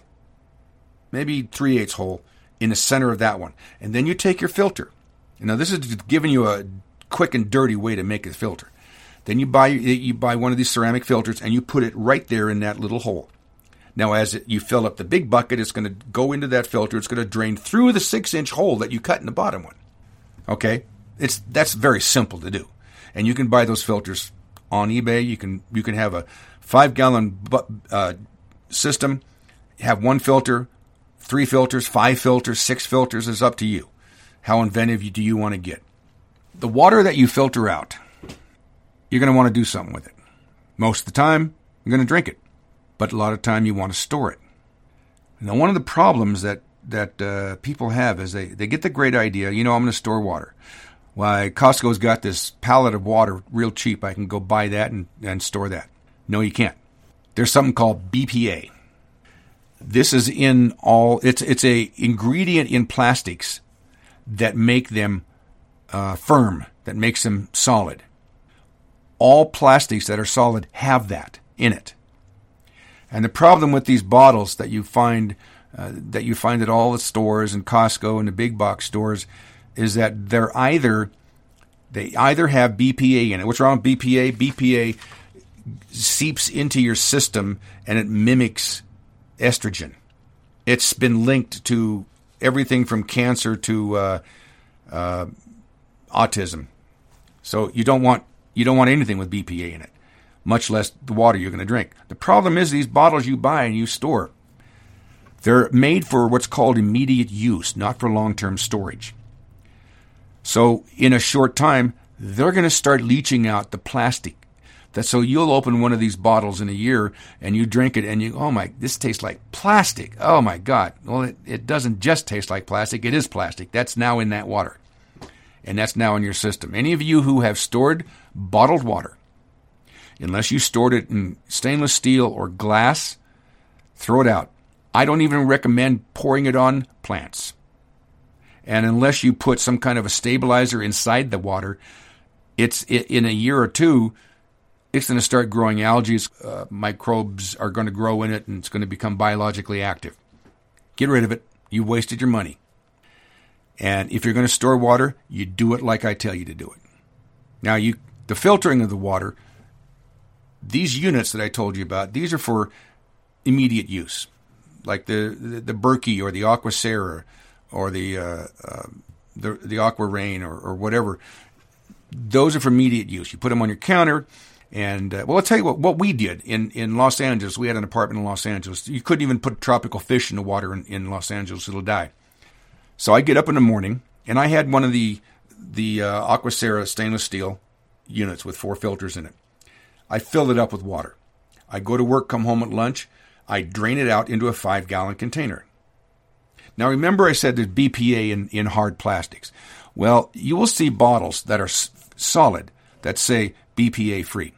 maybe three-eighths hole, in the center of that one. And then you take your filter. And now, this is giving you a quick and dirty way to make a filter. Then you buy you buy one of these ceramic filters, and you put it right there in that little hole. Now, as it, you fill up the big bucket, it's going to go into that filter. It's going to drain through the six-inch hole that you cut in the bottom one. Okay? It's that's very simple to do. And you can buy those filters on eBay. You can you can have a five-gallon bu- uh, system, have one filter, three filters, five filters, six filters is up to you. How inventive do you want to get? The water that you filter out, you're going to want to do something with it. Most of the time, you're going to drink it. But a lot of time, you want to store it. Now, one of the problems that, that uh, people have is they, they get the great idea, you know, I'm going to store water. Why, Costco's got this pallet of water real cheap. I can go buy that and, and store that. No, you can't. There's something called B P A. This is in all, it's it's a ingredient in plastics that make them uh, firm, that makes them solid. All plastics that are solid have that in it. And the problem with these bottles that you find uh, that you find at all the stores and Costco and the big box stores is that they're either they either have B P A in it. What's wrong with B P A? B P A seeps into your system and it mimics estrogen. It's been linked to everything from cancer to uh, uh, autism. So you don't want you don't want anything with B P A in it, much less the water you're going to drink. The problem is these bottles you buy and you store, they're made for what's called immediate use, not for long-term storage. So in a short time, they're going to start leaching out the plastic. That so you'll open one of these bottles in a year and you drink it and you, oh my, this tastes like plastic. Oh my God. Well, it, it doesn't just taste like plastic. It is plastic. That's now in that water. And that's now in your system. Any of you who have stored bottled water, unless you stored it in stainless steel or glass, throw it out. I don't even recommend pouring it on plants. And unless you put some kind of a stabilizer inside the water, it's it, in a year or two, it's going to start growing algae. Uh, microbes are going to grow in it, and it's going to become biologically active. Get rid of it. You wasted your money. And if you're going to store water, you do it like I tell you to do it. Now, you the filtering of the water, these units that I told you about, these are for immediate use, like the the, the Berkey or the Aquacera or the uh, uh, the, the Aqua Rain or, or whatever. Those are for immediate use. You put them on your counter. And, uh, well, I'll tell you what, what we did in, in Los Angeles. We had an apartment in Los Angeles. You couldn't even put tropical fish in the water in, in Los Angeles. It'll die. So I get up in the morning, and I had one of the the uh, Aquacera stainless steel units with four filters in it. I filled it up with water. I go to work, come home at lunch. I drain it out into a five-gallon container. Now, remember I said there's B P A in, in hard plastics. Well, you will see bottles that are s- solid that say B P A free.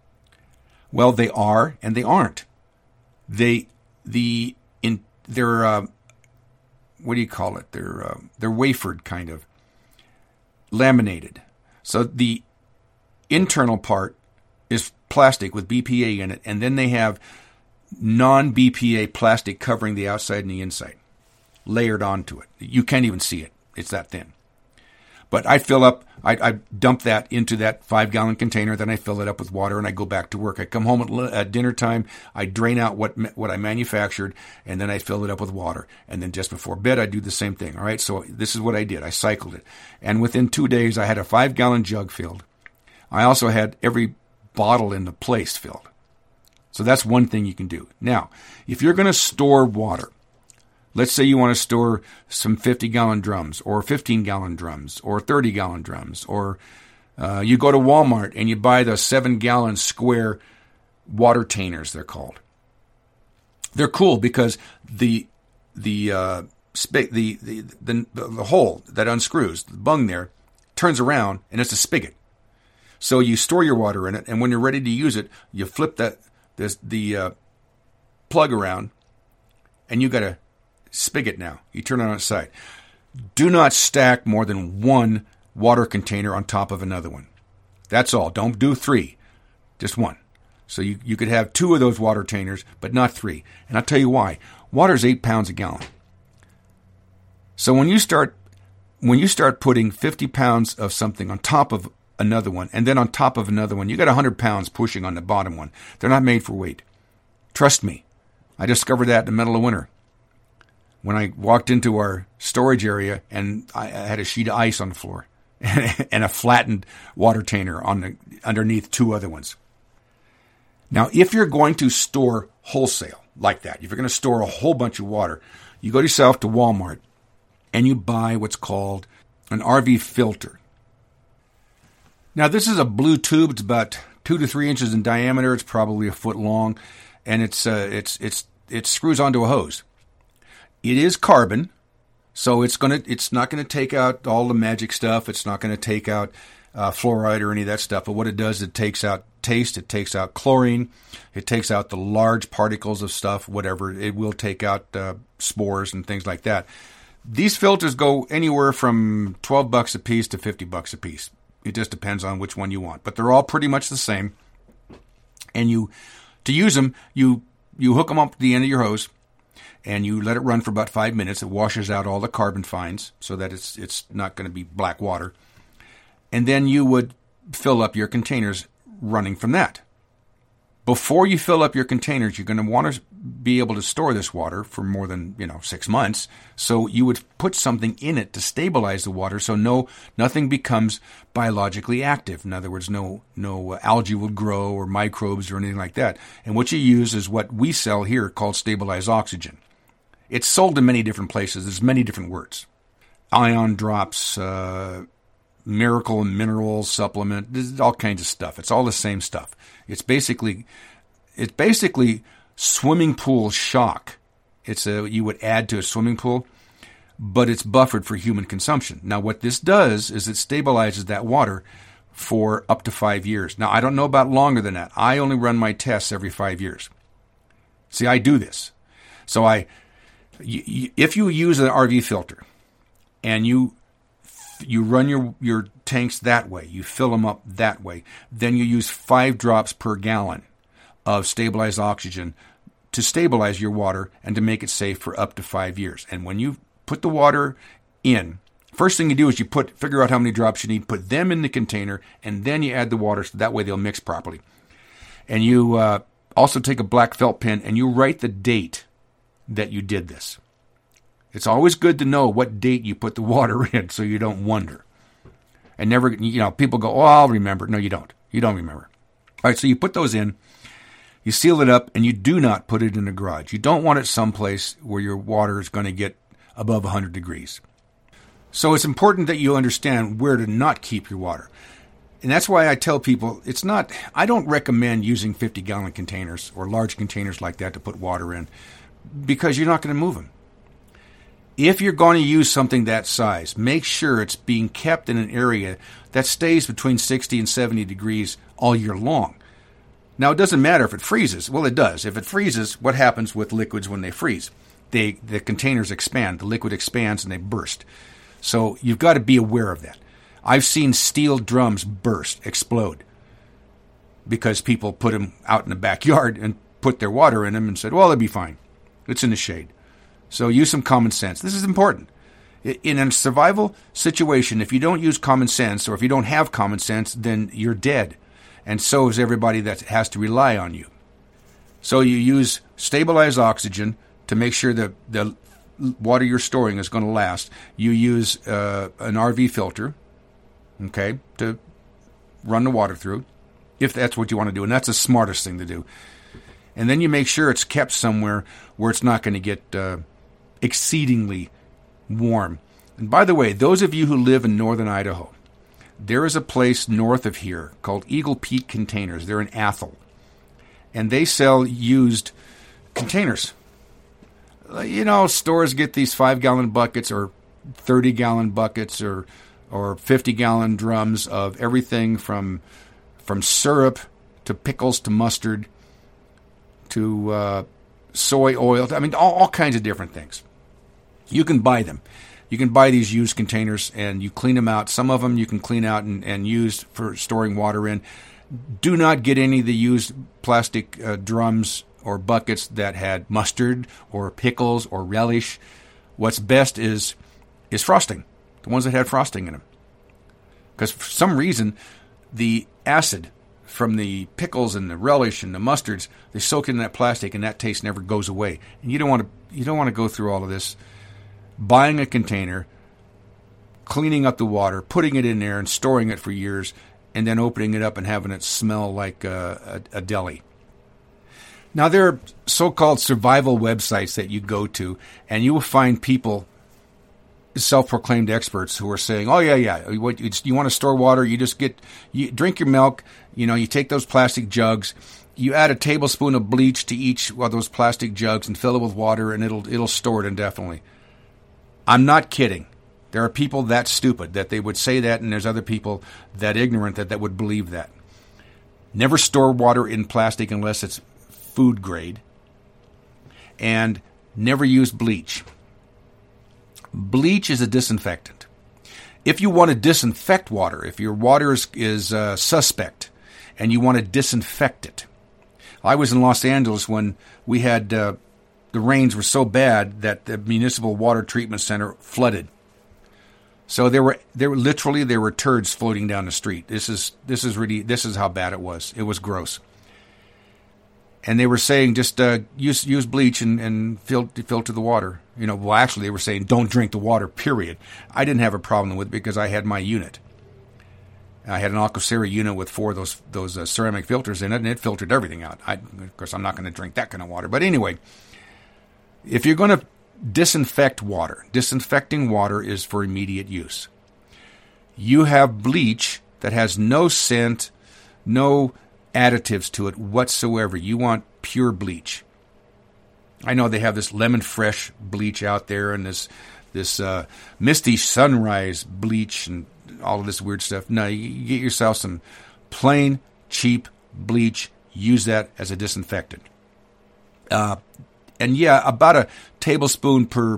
Well, they are and they aren't. They the in they're uh, what do you call it? They're uh, they're wafered, kind of laminated. So the internal part is plastic with B P A in it, and then they have non-B P A plastic covering the outside and the inside, layered onto it. You can't even see it. It's that thin. But I fill up, I, I dump that into that five-gallon container, then I fill it up with water, and I go back to work. I come home at, at dinner time, I drain out what what I manufactured, and then I fill it up with water. And then just before bed, I do the same thing, all right? So this is what I did. I cycled it. And within two days, I had a five-gallon jug filled. I also had every bottle in the place filled. So that's one thing you can do. Now, if you're going to store water, let's say you want to store some fifty-gallon drums or fifteen-gallon drums or thirty-gallon drums, or uh, you go to Walmart and you buy the seven-gallon square water tainers, they're called. They're cool because the the uh, sp- the, the the the hole that unscrews, the bung there, turns around and it's a spigot. So you store your water in it, and when you're ready to use it, you flip that this the uh, plug around, and you got a spigot now. You turn it on its side. Do not stack more than one water container on top of another one. That's all. Don't do three. Just one. So you, you could have two of those water tainers, but not three. And I'll tell you why. Water's eight pounds a gallon. So when you start when you start putting fifty pounds of something on top of another one, and then on top of another one, you got one hundred pounds pushing on the bottom one. They're not made for weight. Trust me. I discovered that in the middle of winter, when I walked into our storage area and I had a sheet of ice on the floor and a flattened water tainer on the underneath two other ones. Now, if you're going to store wholesale like that, if you're going to store a whole bunch of water, You go yourself to Walmart and you buy what's called an R V filter. Now, this is a blue tube. It's about two to three inches in diameter. It's probably a foot long, and it's uh, it's it's it screws onto a hose. It is carbon, so it's gonna it's not gonna take out all the magic stuff. It's not gonna take out uh, fluoride or any of that stuff. But what it does, it takes out taste. It takes out chlorine. It takes out the large particles of stuff. Whatever, it will take out uh, spores and things like that. These filters go anywhere from twelve bucks a piece to fifty bucks a piece. It just depends on which one you want. But they're all pretty much the same. And you, to use them, you you hook them up to the end of your hose, and you let it run for about five minutes. It washes out all the carbon fines so that it's it's not going to be black water. And then you would fill up your containers running from that. Before you fill up your containers, you're going to want to be able to store this water for more than, you know, six months. So you would put something in it to stabilize the water so no nothing becomes biologically active. In other words, no no algae will grow or microbes or anything like that. And what you use is what we sell here called stabilized oxygen. It's sold in many different places. There's many different words. Ion drops, uh, miracle mineral supplement, there's all kinds of stuff. It's all the same stuff. It's basically, it's basically swimming pool shock. It's a, you would add to a swimming pool, but it's buffered for human consumption. Now, what this does is it stabilizes that water for up to five years. Now, I don't know about longer than that. I only run my tests every five years. See, I do this. So I, if you use an R V filter and you You run your, your tanks that way. You fill them up that way. Then you use five drops per gallon of stabilized oxygen to stabilize your water and to make it safe for up to five years. And when you put the water in, first thing you do is you put figure out how many drops you need, put them in the container, and then you add the water so that way they'll mix properly. And you uh, also take a black felt pen and you write the date that you did this. It's always good to know what date you put the water in so you don't wonder. And never, you know, people go, oh, I'll remember. No, you don't. You don't remember. All right, so you put those in, you seal it up, and you do not put it in a garage. You don't want it someplace where your water is going to get above one hundred degrees. So it's important that you understand where to not keep your water. And that's why I tell people, it's not, I don't recommend using fifty-gallon containers or large containers like that to put water in because you're not going to move them. If you're going to use something that size, make sure it's being kept in an area that stays between sixty and seventy degrees all year long. Now, it doesn't matter if it freezes. Well, it does. If it freezes, what happens with liquids when they freeze? They, the containers expand. The liquid expands and they burst. So you've got to be aware of that. I've seen steel drums burst, explode, because people put them out in the backyard and put their water in them and said, well, it'll be fine. It's in the shade. So use some common sense. This is important. In a survival situation, if you don't use common sense or if you don't have common sense, then you're dead. And so is everybody that has to rely on you. So you use stabilized oxygen to make sure that the water you're storing is going to last. You use uh, an R V filter, okay, to run the water through, if that's what you want to do. And that's the smartest thing to do. And then you make sure it's kept somewhere where it's not going to get Uh, exceedingly warm. And by the way, those of you who live in northern Idaho, there is a place north of here called Eagle Peak Containers. They're in Athol. And they sell used containers. You know, stores get these five-gallon buckets or thirty-gallon buckets or or fifty-gallon drums of everything from from syrup to pickles to mustard to uh, soy oil. I mean, all, all kinds of different things. You can buy them. You can buy these used containers and you clean them out. Some of them you can clean out and, and use for storing water in. Do not get any of the used plastic uh, drums or buckets that had mustard or pickles or relish. What's best is is frosting, the ones that had frosting in them. Because for some reason, the acid from the pickles and the relish and the mustards, they soak in that plastic and that taste never goes away. And you don't want to you don't want to go through all of this buying a container, cleaning up the water, putting it in there and storing it for years, and then opening it up and having it smell like a, a, a deli. Now, there are so-called survival websites that you go to, and you will find people, self-proclaimed experts, who are saying, "Oh yeah, yeah, you, you want to store water? You just get, you drink your milk. You know, you take those plastic jugs, you add a tablespoon of bleach to each of those plastic jugs, and fill it with water, and it'll it'll store it indefinitely." I'm not kidding. There are people that stupid that they would say that, and there's other people that ignorant that, that would believe that. Never store water in plastic unless it's food grade, and never use bleach. Bleach is a disinfectant. If you want to disinfect water, if your water is, is uh, suspect and you want to disinfect it. I was in Los Angeles when we had uh, the rains were so bad that the municipal water treatment center flooded. So there were there were literally there were turds floating down the street. This is this is really this is how bad it was. It was gross. And they were saying just uh, use use bleach and, and filter, filter the water. You know, well, actually, they were saying don't drink the water, period. I didn't have a problem with it because I had my unit. I had an Alcocera unit with four of those those uh, ceramic filters in it, and it filtered everything out. I, of course, I'm not going to drink that kind of water. But anyway, if you're going to disinfect water, disinfecting water is for immediate use. You have bleach that has no scent, no additives to it whatsoever. You want pure bleach. I know they have this lemon fresh bleach out there and this this uh, misty sunrise bleach and all of this weird stuff. No, you get yourself some plain, cheap bleach. Use that as a disinfectant. Uh, and yeah, about a tablespoon per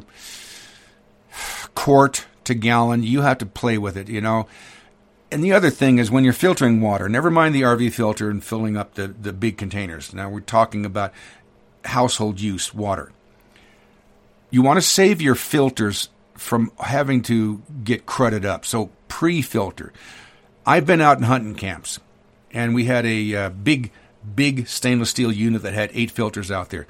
quart to gallon. You have to play with it, you know. And the other thing is when you're filtering water, never mind the R V filter and filling up the, the big containers. Now we're talking about household use water. You want to save your filters from having to get crudded up. So pre-filter. I've been out in hunting camps, and we had a uh, big, big stainless steel unit that had eight filters out there.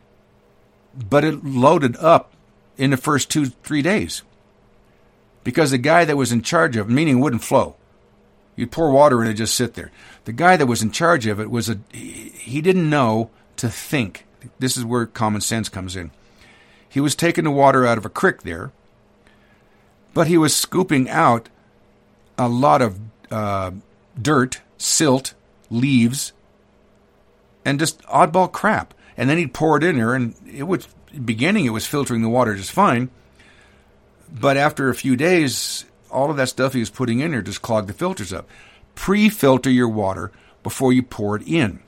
But it loaded up in the first two, three days. Because the guy that was in charge of it, meaning it wouldn't flow. You'd pour water in and just sit there. The guy that was in charge of it was a, he didn't know to think. This is where common sense comes in. He was taking the water out of a creek there, but he was scooping out a lot of uh, dirt, silt, leaves, and just oddball crap. And then he'd pour it in there, and it was, beginning it was filtering the water just fine. But after a few days, all of that stuff he was putting in there just clogged the filters up. Pre-filter your water before you pour it in.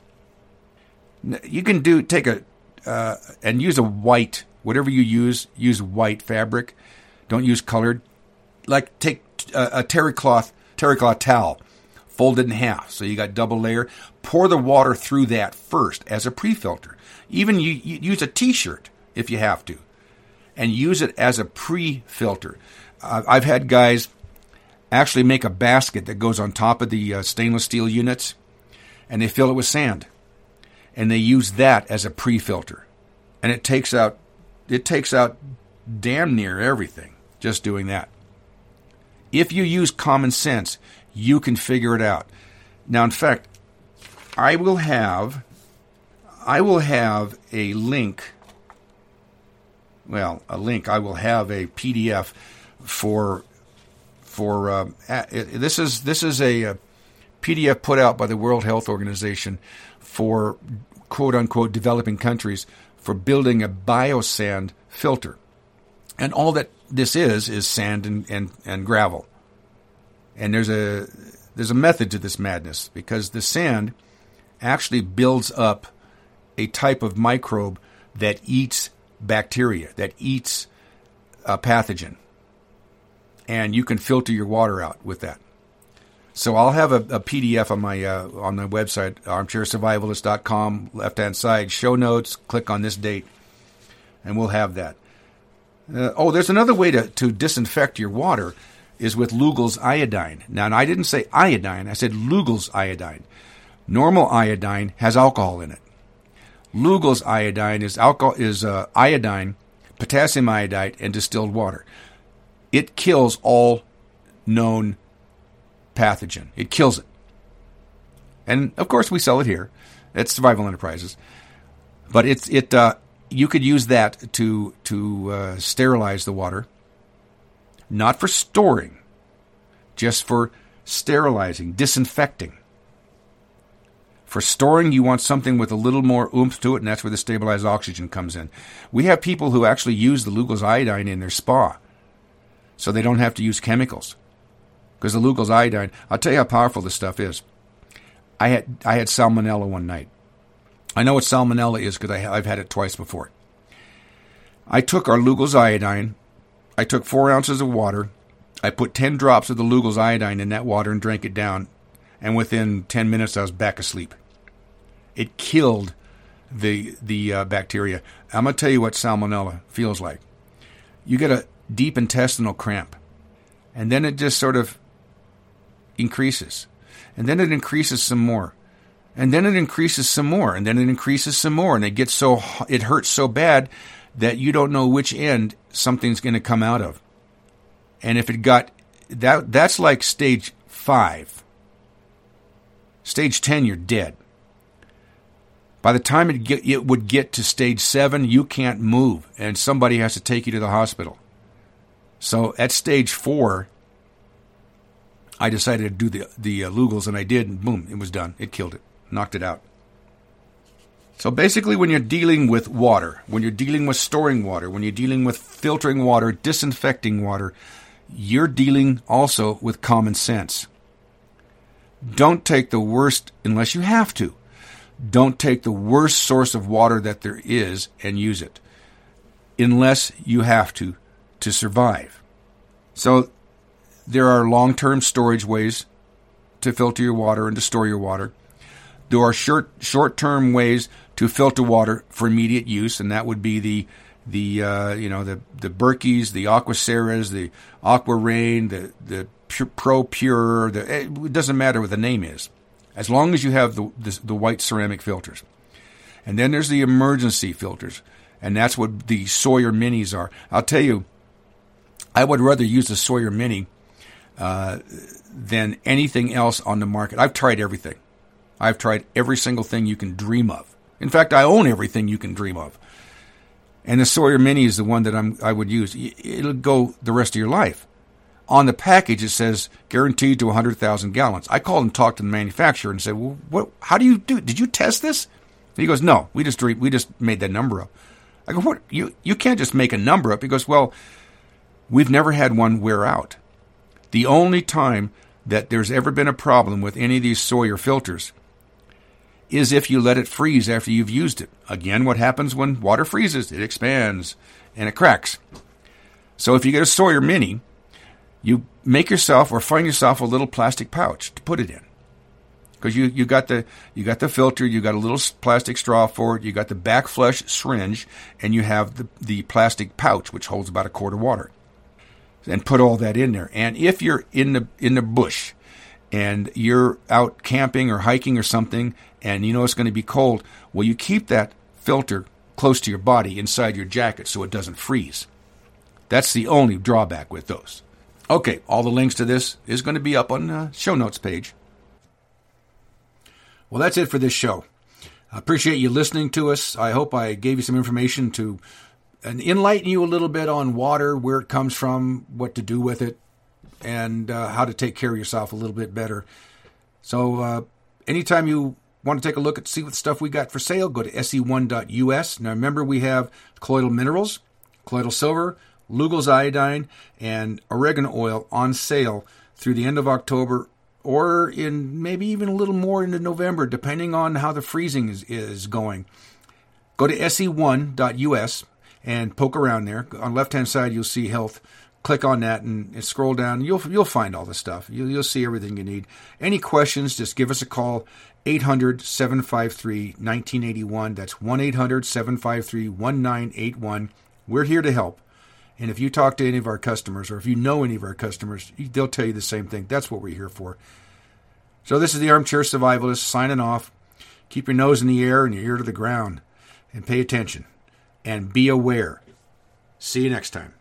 You can do take a uh, and use a white, whatever you use, use white fabric. Don't use colored. Like take a, a terry cloth, terry cloth towel, fold it in half so you got double layer. Pour the water through that first as a pre-filter. Even you, you use a T-shirt if you have to. And use it as a pre-filter. Uh, I've had guys actually make a basket that goes on top of the uh, stainless steel units, and they fill it with sand, and they use that as a pre-filter, and it takes out it takes out damn near everything just doing that. If you use common sense, you can figure it out. Now, in fact, I will have I will have a link. Well, a link. I will have a P D F for for uh, this is this is a, a P D F put out by the World Health Organization for quote unquote developing countries for building a biosand filter, and all that this is is sand and, and, and gravel. And there's a there's a method to this madness because the sand actually builds up a type of microbe that eats bacteria, that eats a pathogen. And you can filter your water out with that. So I'll have a, a P D F on my uh, on my website, armchair survivalist dot com, left-hand side, show notes, click on this date, and we'll have that. Uh, oh, there's another way to, to disinfect your water is with Lugol's iodine. Now, and I didn't say iodine, I said Lugol's iodine. Normal iodine has alcohol in it. Lugol's iodine is alcohol is uh, iodine, potassium iodide, and distilled water. It kills all known pathogen. It kills it. And, of course, we sell it here at Survival Enterprises. But it's it. Uh, you could use that to to uh, sterilize the water, not for storing, just for sterilizing, disinfecting. For storing, you want something with a little more oomph to it, and that's where the stabilized oxygen comes in. We have people who actually use the Lugol's iodine in their spa, so they don't have to use chemicals. Because the Lugol's iodine, I'll tell you how powerful this stuff is. I had I had salmonella one night. I know what salmonella is because I've had it twice before. I took our Lugol's iodine. I took four ounces of water. I put ten drops of the Lugol's iodine in that water and drank it down. And within ten minutes, I was back asleep. It killed the the uh, bacteria. I'm going to tell you what salmonella feels like. You get a deep intestinal cramp. And then it just sort of increases. And then it increases some more. And then it increases some more. And then it increases some more. And it gets so, it hurts so bad that you don't know which end something's going to come out of. And if it got, that that's like stage five. Stage ten, you're dead. By the time it get, it would get to stage seven, you can't move, and somebody has to take you to the hospital. So at stage four, I decided to do the the uh, Lugol's, and I did, and boom, it was done. It killed it, knocked it out. So basically, when you're dealing with water, when you're dealing with storing water, when you're dealing with filtering water, disinfecting water, you're dealing also with common sense. Don't take the worst, unless you have to, don't take the worst source of water that there is and use it, unless you have to, to survive. So there are long-term storage ways to filter your water and to store your water. There are short, short-term ways to filter water for immediate use, and that would be the the uh, you know the the Berkeys, the Aquaceras, the Aqua Rain, the the Pro Pure. The, it doesn't matter what the name is, as long as you have the, the the white ceramic filters. And then there's the emergency filters, and that's what the Sawyer Minis are. I'll tell you, I would rather use the Sawyer Mini uh, than anything else on the market. I've tried everything. I've tried every single thing you can dream of. In fact, I own everything you can dream of. And the Sawyer Mini is the one that I'm, I would use. It'll go the rest of your life. On the package, it says guaranteed to one hundred thousand gallons. I called and talked to the manufacturer and said, well, what, how do you do it? Did you test this? And he goes, no, we just we just made that number up. I go, what? You, you can't just make a number up. He goes, well, we've never had one wear out. The only time that there's ever been a problem with any of these Sawyer filters is if you let it freeze after you've used it. Again, what happens when water freezes? It expands and it cracks. So if you get a Sawyer Mini, you make yourself or find yourself a little plastic pouch to put it in. Because you, you got the you got the filter, you got a little plastic straw for it, you got the back flush syringe, and you have the, the plastic pouch, which holds about a quart of water. And put all that in there. And if you're in the in the bush and you're out camping or hiking or something, and you know it's going to be cold, well, you keep that filter close to your body inside your jacket so it doesn't freeze. That's the only drawback with those. Okay, all the links to this is going to be up on the show notes page. Well, that's it for this show. I appreciate you listening to us. I hope I gave you some information to enlighten you a little bit on water, where it comes from, what to do with it, and uh, how to take care of yourself a little bit better. So uh, anytime you want to take a look at see what stuff we got for sale, go to S E one dot U S. Now remember, we have colloidal minerals, colloidal silver, Lugol's iodine, and oregano oil on sale through the end of October, or in maybe even a little more into November, depending on how the freezing is, is going. Go to S E one dot U S and poke around there. On the left-hand side, you'll see health. Click on that and, and scroll down. You'll you'll find all the stuff. You'll, you'll see everything you need. Any questions, just give us a call, eight hundred, seven five three, one nine eight one. That's one eight hundred, seven five three, one nine eight one. We're here to help. And if you talk to any of our customers, or if you know any of our customers, they'll tell you the same thing. That's what we're here for. So this is the Armchair Survivalist signing off. Keep your nose in the air and your ear to the ground. And pay attention. And be aware. See you next time.